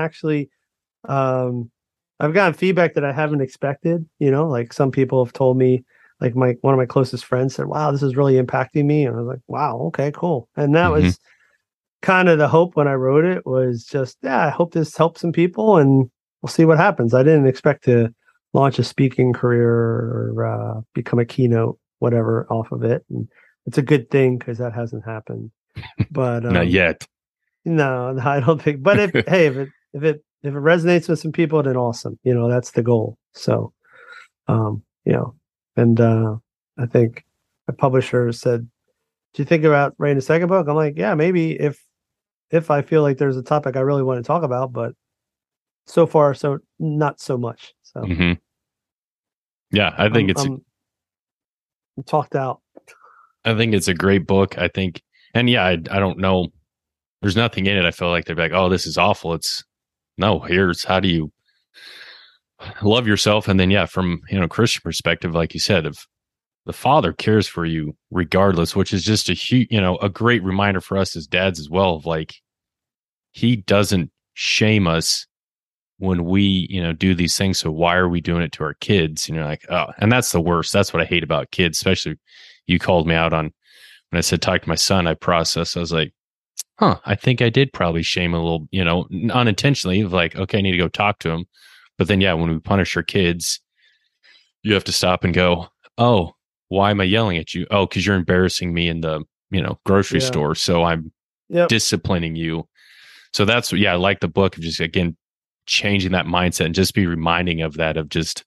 Um, I've gotten feedback that I haven't expected. Like some people have told me, like one of my closest friends said, "Wow, this is really impacting me," and I was like, "Wow, okay, cool." And that Mm-hmm. was kind of the hope when I wrote it, was just, yeah, I hope this helps some people, and we'll see what happens. I didn't expect to launch a speaking career or become a keynote, whatever, off of it. And it's a good thing because that hasn't happened. But Not yet. no, I don't think. But if hey, if it resonates with some people, then awesome. That's the goal. So, um, you know, and I think the publisher said, "Do you think about writing a second book?" I'm like, "Yeah, maybe if I feel like there's a topic I really want to talk about, but so far, so not so much." So Mm-hmm. Yeah, I'm I'm talked out. I think it's a great book. I think, and yeah, I don't know. There's nothing in it. I feel like they're like, oh, this is awful. It's no. Here's how do you love yourself, and then yeah, from Christian perspective, like you said, if the Father cares for you regardless, which is just a huge, a great reminder for us as dads as well, of like He doesn't shame us when we do these things. So why are we doing it to our kids? Like, oh, and that's the worst. That's what I hate about kids. Especially, you called me out on when I said talk to my son. I was like, I think I did probably shame a little, unintentionally, of like, okay, I need to go talk to him. But then yeah, when we punish our kids, you have to stop and go, oh, why am I yelling at you? Oh, because you're embarrassing me in the grocery Yeah. store, so I'm Yep. disciplining you. So that's, yeah, I like the book of just, again, changing that mindset and just be reminding of that, of just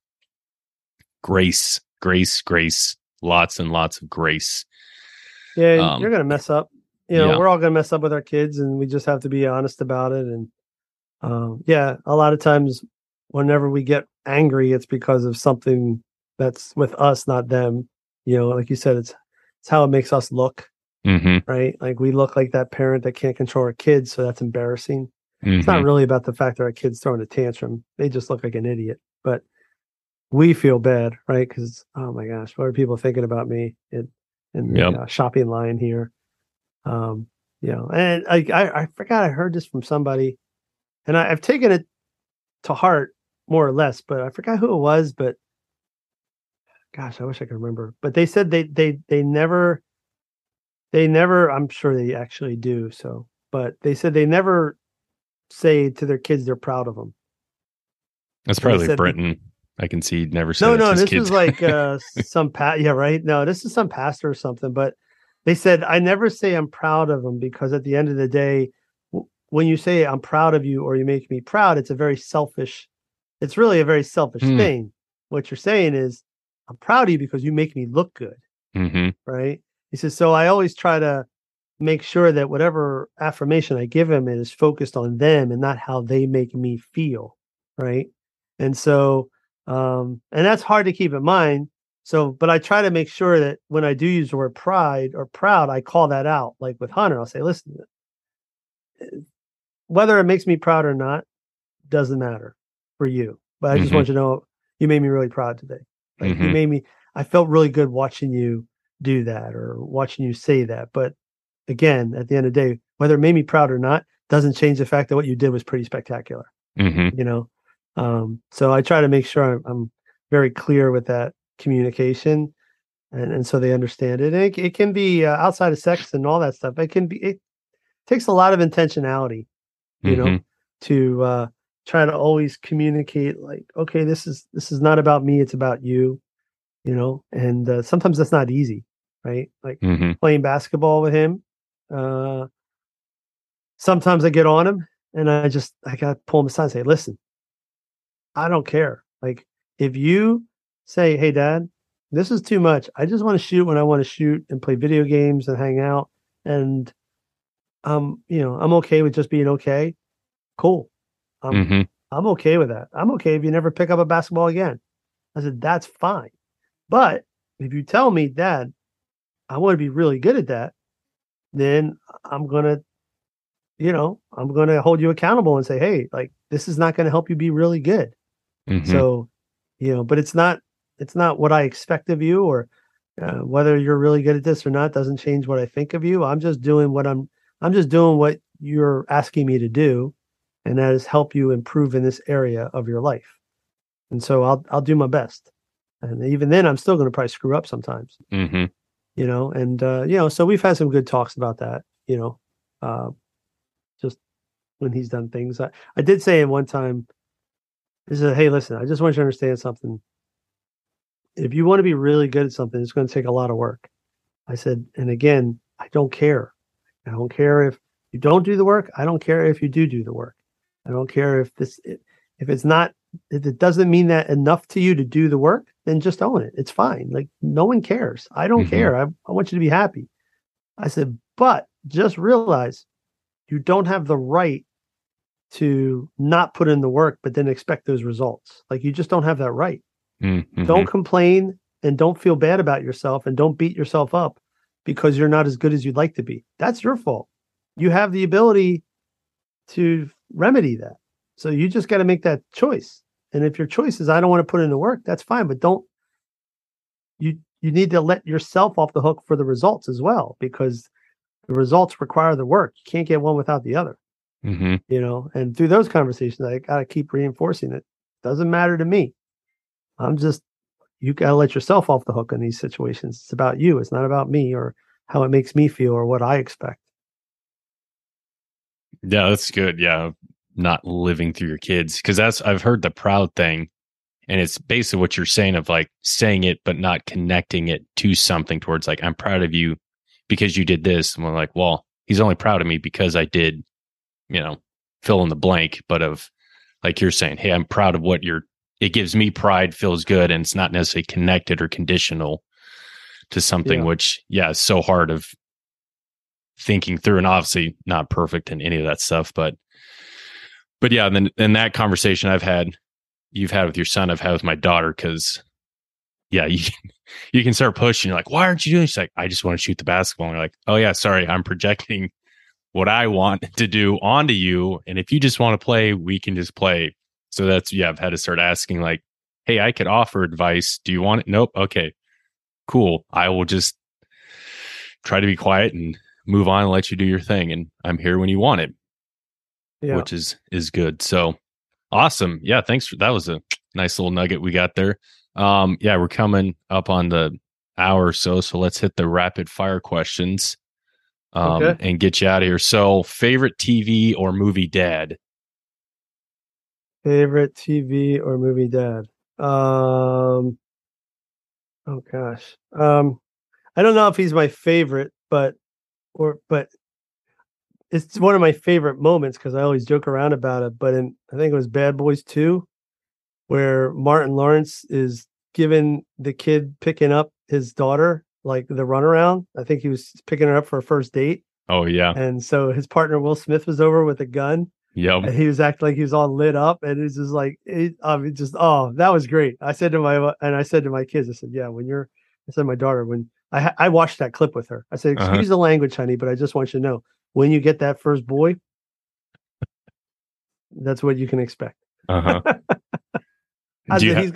grace, grace, grace, lots and lots of grace. Yeah, and you're gonna mess up. Yeah. We're all gonna mess up with our kids, and we just have to be honest about it. And yeah, a lot of times, whenever we get angry, it's because of something that's with us, not them. Like you said, it's how it makes us look, Mm-hmm. right? Like we look like that parent that can't control our kids, so that's embarrassing. It's Mm-hmm. not really about the fact that our kids throwing a tantrum; they just look like an idiot. But we feel bad, right? Because, oh my gosh, what are people thinking about me in Yep. the shopping line here? Um, and I forgot, I heard this from somebody, and I've taken it to heart more or less, but I forgot who it was. But gosh, I wish I could remember. But they said they never. I'm sure they actually do. So, but they said they never say to their kids they're proud of them. That's And they probably said, Brenton. I can see never say no, that to no, his this was kids. like yeah, right. No, this is some pastor or something. But they said, I never say I'm proud of them, because at the end of the day, when you say I'm proud of you or you make me proud, it's really a very selfish Hmm. thing. What you're saying is, I'm proud of you because you make me look good, Mm-hmm. right? He says, so I always try to make sure that whatever affirmation I give him is focused on them and not how they make me feel, right? And so, and that's hard to keep in mind. So, but I try to make sure that when I do use the word pride or proud, I call that out. Like with Hunter, I'll say, listen, whether it makes me proud or not doesn't matter for you. But I just Mm-hmm. want you to know, you made me really proud today. Like Mm-hmm. I felt really good watching you do that or watching you say that. But again, at the end of the day, whether it made me proud or not doesn't change the fact that what you did was pretty spectacular. Mm-hmm. you know so I try to make sure I'm very clear with that communication, and so they understand it. And it can be outside of sex and all that stuff. It takes a lot of intentionality, you Mm-hmm. know to try to always communicate, like, okay, this is not about me, it's about you. And sometimes that's not easy, right? Like Mm-hmm. playing basketball with him, uh sometimes I get on him, and I got to pull him aside and say, listen, I don't care. Like, if you say, hey, dad, this is too much. I just want to shoot when I want to shoot and play video games and hang out. And I'm okay with just being okay. Cool. I'm, Mm-hmm. I'm okay with that. I'm okay if you never pick up a basketball again. I said, that's fine. But If you tell me, Dad, I want to be really good at that, then I'm gonna, I'm gonna hold you accountable and say, hey, like this is not gonna help you be really good. Hmm. So, but it's not what I expect of you, or whether you're really good at this or not doesn't change what I think of you. I'm just doing what you're asking me to do, and that is help you improve in this area of your life. And so I'll do my best. And even then, I'm still going to probably screw up sometimes, Hmm. and so we've had some good talks about that, uh, just when he's done things. I did say him one time, I said, hey, listen, I just want you to understand something. If you want to be really good at something, it's going to take a lot of work. I said, and again, I don't care. I don't care if you don't do the work. I don't care if you do the work. I don't care if it's not, if it doesn't mean that enough to you to do the work, then just own it. It's fine. Like no one cares. I don't Hmm. care. I want you to be happy. I said, but just realize you don't have the right to not put in the work, but then expect those results. Like you just don't have that right. Hmm. Don't complain and don't feel bad about yourself and don't beat yourself up because you're not as good as you'd like to be. That's your fault. You have the ability to remedy that. So you just got to make that choice. And if your choice is I don't want to put in the work, that's fine, but don't you need to let yourself off the hook for the results as well, because the results require the work. You can't get one without the other, Hmm. and through those conversations I got to keep reinforcing it. Doesn't matter to me. I'm just you got to let yourself off the hook in these situations. It's about you. It's not about me or how it makes me feel or what I expect. Yeah, that's good. Yeah, not living through your kids, because I've heard the proud thing, and it's basically what you're saying of like saying it but not connecting it to something towards like I'm proud of you because you did this. And we're like, well, he's only proud of me because I did, you know, fill in the blank. But of like you're saying, hey, I'm proud of what you're. It gives me pride, feels good, and it's not necessarily connected or conditional to something, Yeah. which is so hard of thinking through, and obviously not perfect in any of that stuff, but yeah, and then in that conversation you've had with your son, I've had with my daughter, because you can start pushing. You're like, why aren't you doing? She's like, I just want to shoot the basketball. And you're like, oh yeah, sorry, I'm projecting what I want to do onto you, and if you just want to play, we can just play. So that's I've had to start asking like, hey, I could offer advice. Do you want it? Nope. Okay, cool. I will just try to be quiet and move on and let you do your thing. And I'm here when you want it, Yeah. which is good. So awesome. Yeah, thanks for that. Was a nice little nugget we got there. Yeah, we're coming up on the hour or so let's hit the rapid fire questions Okay. and get you out of here. So, favorite TV or movie dad? Favorite TV or movie dad? Oh gosh. I don't know if he's my favorite, but it's one of my favorite moments because I always joke around about it. But I think it was Bad Boys 2, where Martin Lawrence is giving the kid picking up his daughter like the runaround. I think he was picking her up for a first date. Oh yeah. And so his partner Will Smith was over with a gun, Yep. and he was acting like he was all lit up, and it's just like that was great. I said to my kids, I said, yeah, I said to my daughter when I watched that clip with her, I said, Uh-huh. excuse the language, honey, but I just want you to know when you get that first boy, that's what you can expect. Uh-huh. I Do you said have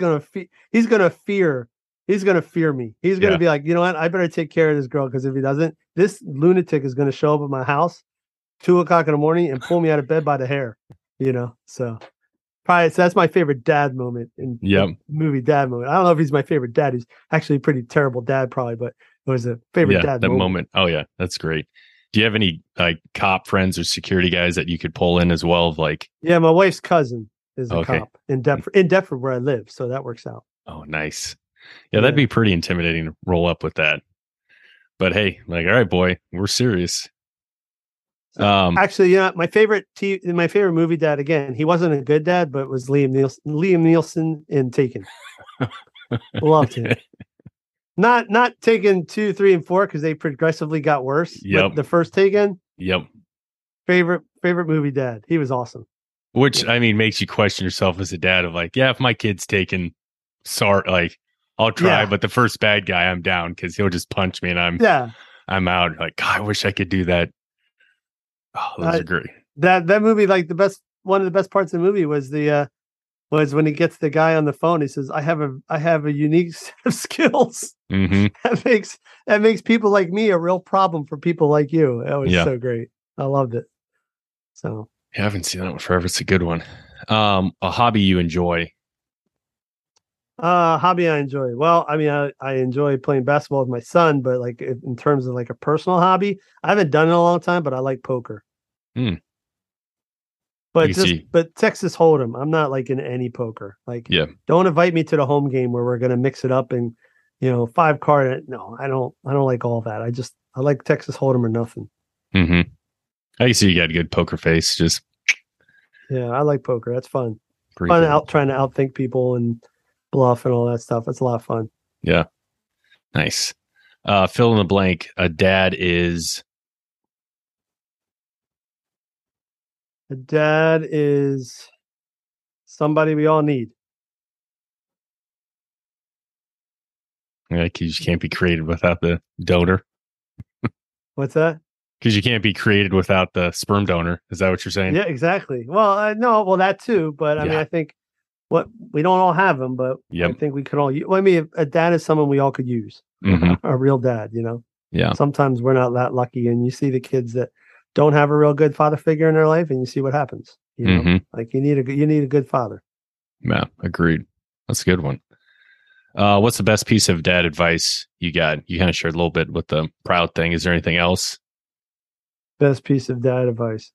he's gonna fear me. He's gonna Yeah. be like, you know what? I better take care of this girl because if he doesn't, this lunatic is gonna show up at my house 2 o'clock in the morning and pull me out of bed by the hair. So probably so that's my favorite dad moment in Yep. movie dad moment. I don't know if he's my favorite dad. He's actually a pretty terrible dad, probably, but it was a favorite Yeah, dad that moment. moment. Oh yeah, that's great. Do you have any like cop friends or security guys that you could pull in as well of like Yeah, my wife's cousin is a okay. cop in Deptford where I live, so that works out. Oh, nice. Yeah, that'd Yeah. be pretty intimidating to roll up with that. But hey, like, all right, boy, we're serious. So, Um, actually, my favorite movie dad again. He wasn't a good dad, but it was Liam Nielsen. Liam Nielsen in Taken. Loved him. Not Taken 2, 3, and 4 because they progressively got worse. yep, But the first Taken, yep. favorite movie dad. He was awesome. Which Yeah. I mean makes you question yourself as a dad of like, yeah, if my kid's taken, sorry, like I'll try, Yeah. but the first bad guy, I'm down because he'll just punch me and Yeah. I'm out. Like, God, I wish I could do that. Oh, those Uh, are great. that movie, like one of the best parts of the movie was was when he gets the guy on the phone. He says, I have a unique set of skills Hmm. that makes people like me a real problem for people like you. That was Yeah. so great. I loved it. So, I haven't seen that one forever. It's a good one. A hobby you enjoy. hobby I enjoy. Well, I mean, I enjoy playing basketball with my son, but like in terms of like a personal hobby, I haven't done it in a long time, but I like poker. Hmm. I But can see. Texas Hold'em. I'm not like in any poker. Like, Yeah. don't invite me to the home game where we're gonna mix it up and 5 card. No, I don't like all that. I like Texas Hold'em or nothing. Hmm. I can see you got a good poker face. Just Yeah, I like poker. That's fun. pretty Fun good. out trying to outthink people and bluff and all that stuff. That's a lot of fun. Yeah. Nice. Fill in the blank. A dad is. A dad is somebody we all need. Like, you just can't be created without the donor. What's that? Because you can't be created without the sperm donor. Is that what you're saying? Yeah, exactly. Well, no, well that too, but I mean, Yeah. I think what we don't all have them, but I Yep. think we could all. Well, I mean, a dad is someone we all could use. Hmm. A real dad. Yeah. Sometimes we're not that lucky, and you see the kids that don't have a real good father figure in their life, and you see what happens. Hmm. Like you need a good father. Yeah. Agreed. That's a good one. What's the best piece of dad advice you got? You kind of shared a little bit with the proud thing. Is there anything else? Best piece of dad advice.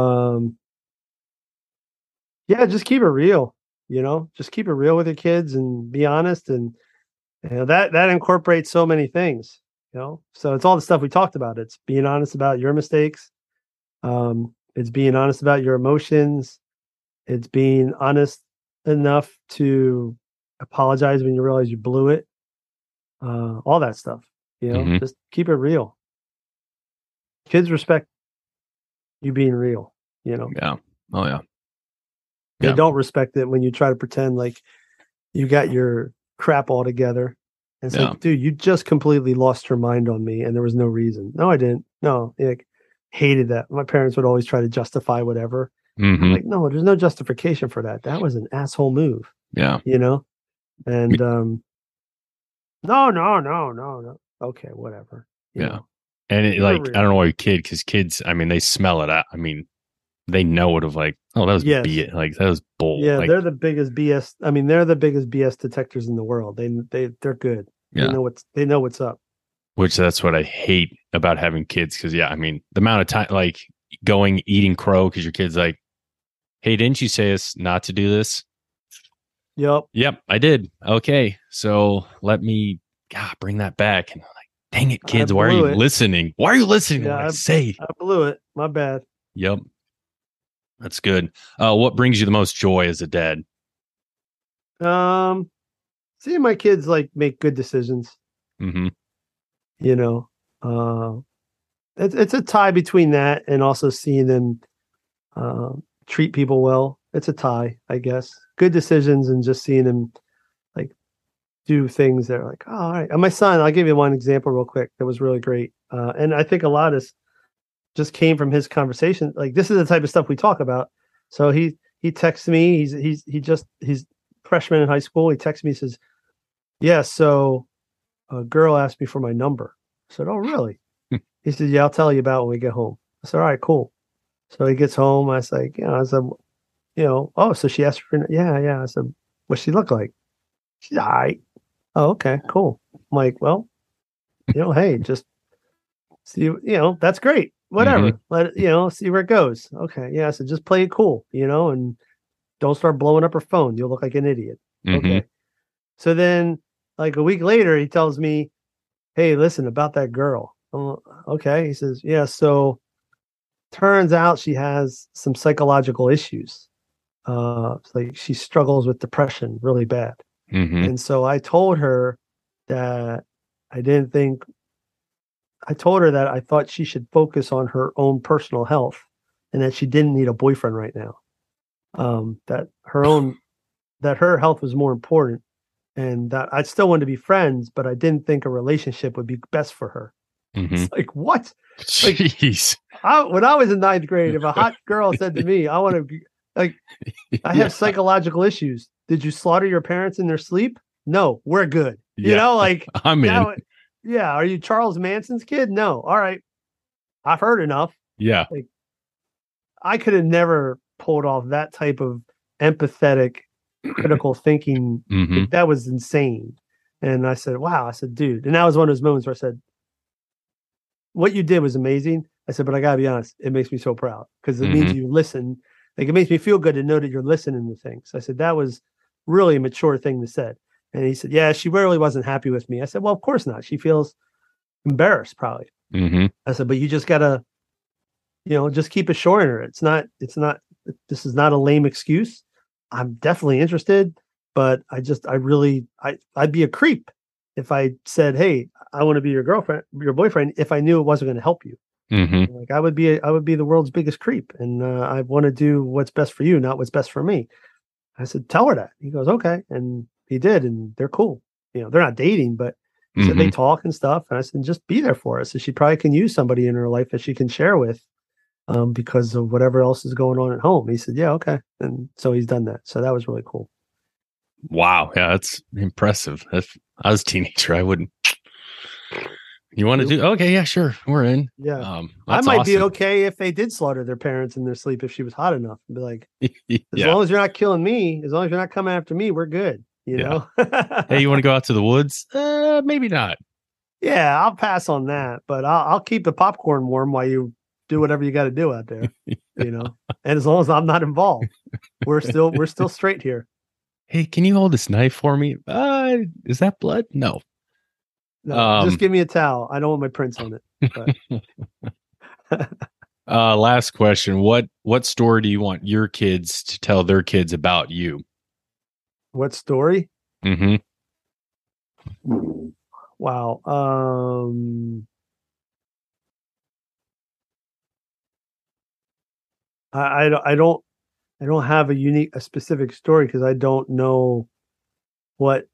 Yeah, just keep it real. Just keep it real with your kids and be honest, and that incorporates so many things. So it's all the stuff we talked about. It's being honest about your mistakes. It's being honest about your emotions. It's being honest enough to apologize when you realize you blew it. All that stuff. Hmm. Just keep it real. Kids respect you being real. Yeah. Oh yeah. They Yeah. don't respect it when you try to pretend like you got your crap all together. And it's Yeah. like, dude, you just completely lost your mind on me, and there was no reason. No, I didn't. No, like, hated that. My parents would always try to justify whatever. I'm Hmm. like, no, there's no justification for that. That was an asshole move, Yeah. And no, no, no, no, no. Okay, whatever. Yeah. And Keep it like, I real. don't know why kid, because kids, I mean, they smell it out. I mean, they know it of like, oh, that was Yes. B, like that was bull. Yeah, Like, they're the biggest BS. I mean, they're the biggest BS detectors in the world. They're good. yeah. They know what's up. Which that's what I hate about having kids. Cause yeah, I mean, the amount of time, like going eating crow, cause your kid's like, hey, didn't you say us not to do this? Yep. Yep, I did. Okay. So let me bring that back. And I'm like, dang it, kids, why are you blew it. listening? Why are you listening to Yeah, what I say? I blew it. My bad. Yep. That's good. What brings you the most joy as a dad? Seeing my kids like make good decisions. Mm-hmm. You know, it's a tie between that and also seeing them treat people well. It's a tie, I guess. Good decisions and just seeing them like do things that are like, oh, all right. And my son, I'll give you one example real quick that was really great. And I think a lot of just came from his conversation. Like, this is the type of stuff we talk about. So he texts me. He's freshman in high school. He texts me, he says, yeah, so a girl asked me for my number. I said, oh, really? He said, yeah, I'll tell you about when we get home. I said, all right, cool. So he gets home. I was like, oh, so she asked for, yeah. I said, what's she look like? She's all right. Oh, okay, cool. I'm like, well, hey, just see, that's great. Whatever. See where it goes. Okay. Yeah. So just play it cool, and don't start blowing up her phone. You'll look like an idiot. Mm-hmm. Okay. So then, like a week later, he tells me, hey, listen about that girl. Okay. He says, yeah. So turns out she has some psychological issues. Like she struggles with depression really bad. Mm-hmm. And so I told her that I told her that I thought she should focus on her own personal health and that she didn't need a boyfriend right now. That her health was more important and that I still wanted to be friends, but I didn't think a relationship would be best for her. Mm-hmm. It's like, what? Like, Jeez. when I was in ninth grade, if a hot girl said to me, I want to, like, I have psychological issues. Did you slaughter your parents in their sleep? No, we're good. You know, like, I'm in. Yeah. Are you Charles Manson's kid? No. All right. I've heard enough. Yeah. Like, I could have never pulled off that type of empathetic, critical thinking. Mm-hmm. Like, that was insane. And I said, wow. I said, dude. And that was one of those moments where I said, what you did was amazing. I said, but I gotta be honest, it makes me so proud because it means you listen. Like, it makes me feel good to know that you're listening to things. I said, that was really a mature thing to say. And he said, yeah, she really wasn't happy with me. I said, well, of course not. She feels embarrassed probably. Mm-hmm. I said, but you just gotta, just keep assuring her. This is not a lame excuse. I'm definitely interested, but I'd be a creep if I said, hey, I want to be your boyfriend, if I knew it wasn't going to help you. Mm-hmm. Like, I would be the world's biggest creep. And I want to do what's best for you, not what's best for me. I said, tell her that. He goes, okay. And he did. And they're cool. They're not dating, but he said they talk and stuff. And I said, just be there for her. So she probably can use somebody in her life that she can share with because of whatever else is going on at home. He said, yeah, okay. And so he's done that. So that was really cool. Wow. Yeah, that's impressive. If I was a teenager, I wouldn't. You want to do? Okay, yeah, sure. We're in. Yeah. I might be okay if they did slaughter their parents in their sleep if she was hot enough. And be like, as long as you're not killing me, as long as you're not coming after me, we're good. You know? Hey, you want to go out to the woods? Maybe not. Yeah, I'll pass on that, but I'll keep the popcorn warm while you do whatever you got to do out there. And as long as I'm not involved, we're still straight here. Hey, can you hold this knife for me? Is that blood? No. No, just give me a towel. I don't want my prints on it. Last question. What story do you want your kids to tell their kids about you? What story? Mm-hmm. Wow. I don't have a specific story because I don't know what.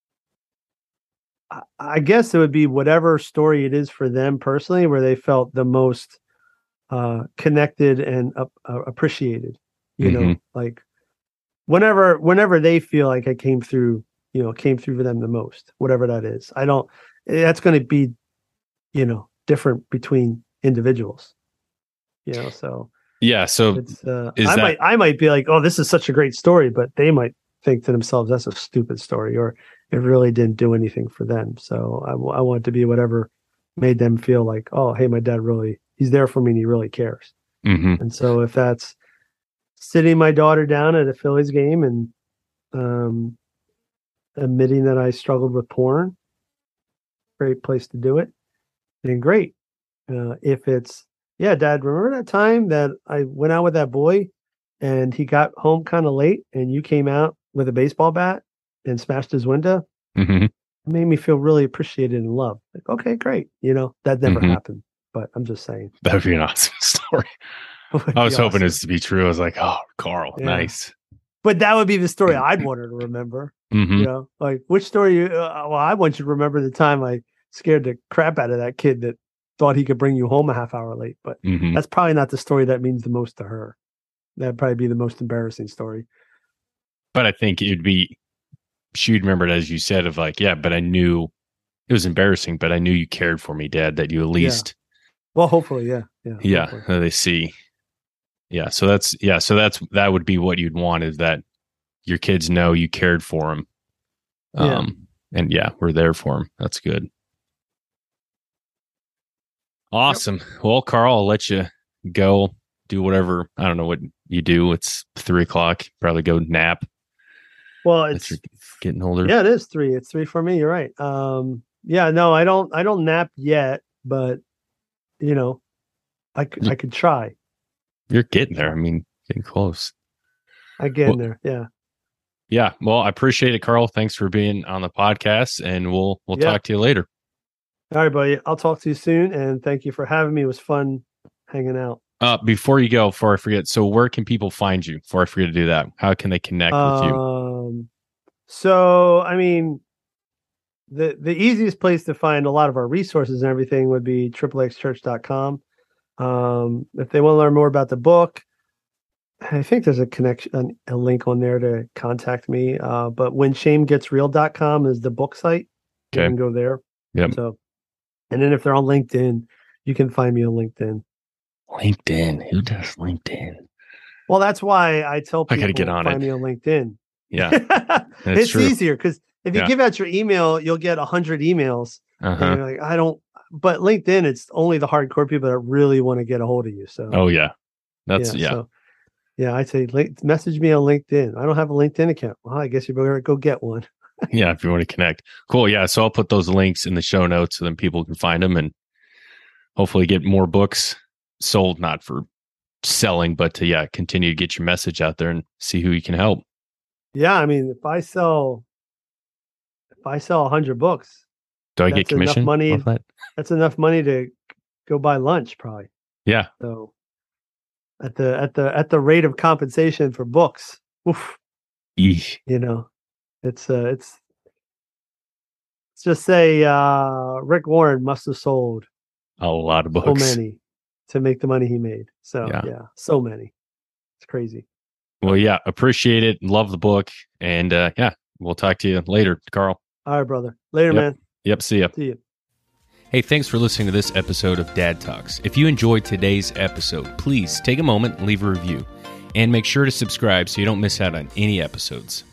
I guess it would be whatever story it is for them personally, where they felt the most connected and appreciated. Like whenever they feel like I came through for them the most, whatever that is. That's going to be, different between individuals. So yeah. So it's, I might be like, oh, this is such a great story, but they might think to themselves, that's a stupid story, or it really didn't do anything for them. So I want it to be whatever made them feel like, oh, hey, my dad he's there for me and he really cares. Mm-hmm. And so if that's sitting my daughter down at a Phillies game and admitting that I struggled with porn, great place to do it. And great. If it's, yeah, Dad, remember that time that I went out with that boy and he got home kind of late and you came out with a baseball bat and smashed his window? Mm-hmm. It made me feel really appreciated and loved. Like, okay, great. That never happened, but I'm just saying. That'd be an awesome story. I was hoping it's to be true. I was like, oh, Carl, nice. But that would be the story I'd want her to remember. Mm-hmm. Like which story? I want you to remember the time I scared the crap out of that kid that thought he could bring you home a half hour late. But that's probably not the story that means the most to her. That'd probably be the most embarrassing story. But I think she'd remember it, as you said, of like, yeah, but I knew it was embarrassing, but I knew you cared for me, Dad, that you at least. Yeah. Well, hopefully, yeah. Yeah. They see. Yeah. So that would be what you'd want, is that your kids know you cared for them. And we're there for them. That's good. Awesome. Yep. Well, Carl, I'll let you go do whatever. I don't know what you do. It's 3:00. Probably go nap. Well, it's getting older. Yeah, it is 3. It's 3 for me. You're right. No, I don't nap yet, but I could try. You're getting there. I mean, getting close. I get in there. Yeah. Yeah. Well, I appreciate it, Carl. Thanks for being on the podcast, and we'll talk to you later. All right, buddy. I'll talk to you soon, and thank you for having me. It was fun hanging out. Before I forget, so where can people find you? Before I forget to do that, how can they connect with you? So, I mean, the easiest place to find a lot of our resources and everything would be triplexchurch.com. If they want to learn more about the book, I think there's a link on there to contact me. But whenshamegetsreal.com is the book site. You can go there. Yep. So, and then if they're on LinkedIn, you can find me on LinkedIn. LinkedIn. Who does LinkedIn? Well, that's why I tell people I got to get on find me on LinkedIn. Yeah. It's true. easier because if you give out your email, you'll get 100 emails. And you're like, but LinkedIn, it's only the hardcore people that really want to get a hold of you. So, So, I say, message me on LinkedIn. I don't have a LinkedIn account. Well, I guess you better go get one. Yeah, if you want to connect. Cool. Yeah. So I'll put those links in the show notes so then people can find them and hopefully get more books sold, not for selling, but to, continue to get your message out there and see who you can help. Yeah. I mean, if I sell 100 books, do I get commission? Money, that's enough money to go buy lunch probably. Yeah. So at the rate of compensation for books, oof, Eesh. it's just say Rick Warren must have sold a lot of books, so many to make the money he made. So so many. It's crazy. Well, appreciate it. Love the book, and we'll talk to you later, Carl. All right, brother. Later, man. Yep. See ya. See you. Hey, thanks for listening to this episode of Dad Talks. If you enjoyed today's episode, please take a moment and leave a review, and make sure to subscribe so you don't miss out on any episodes.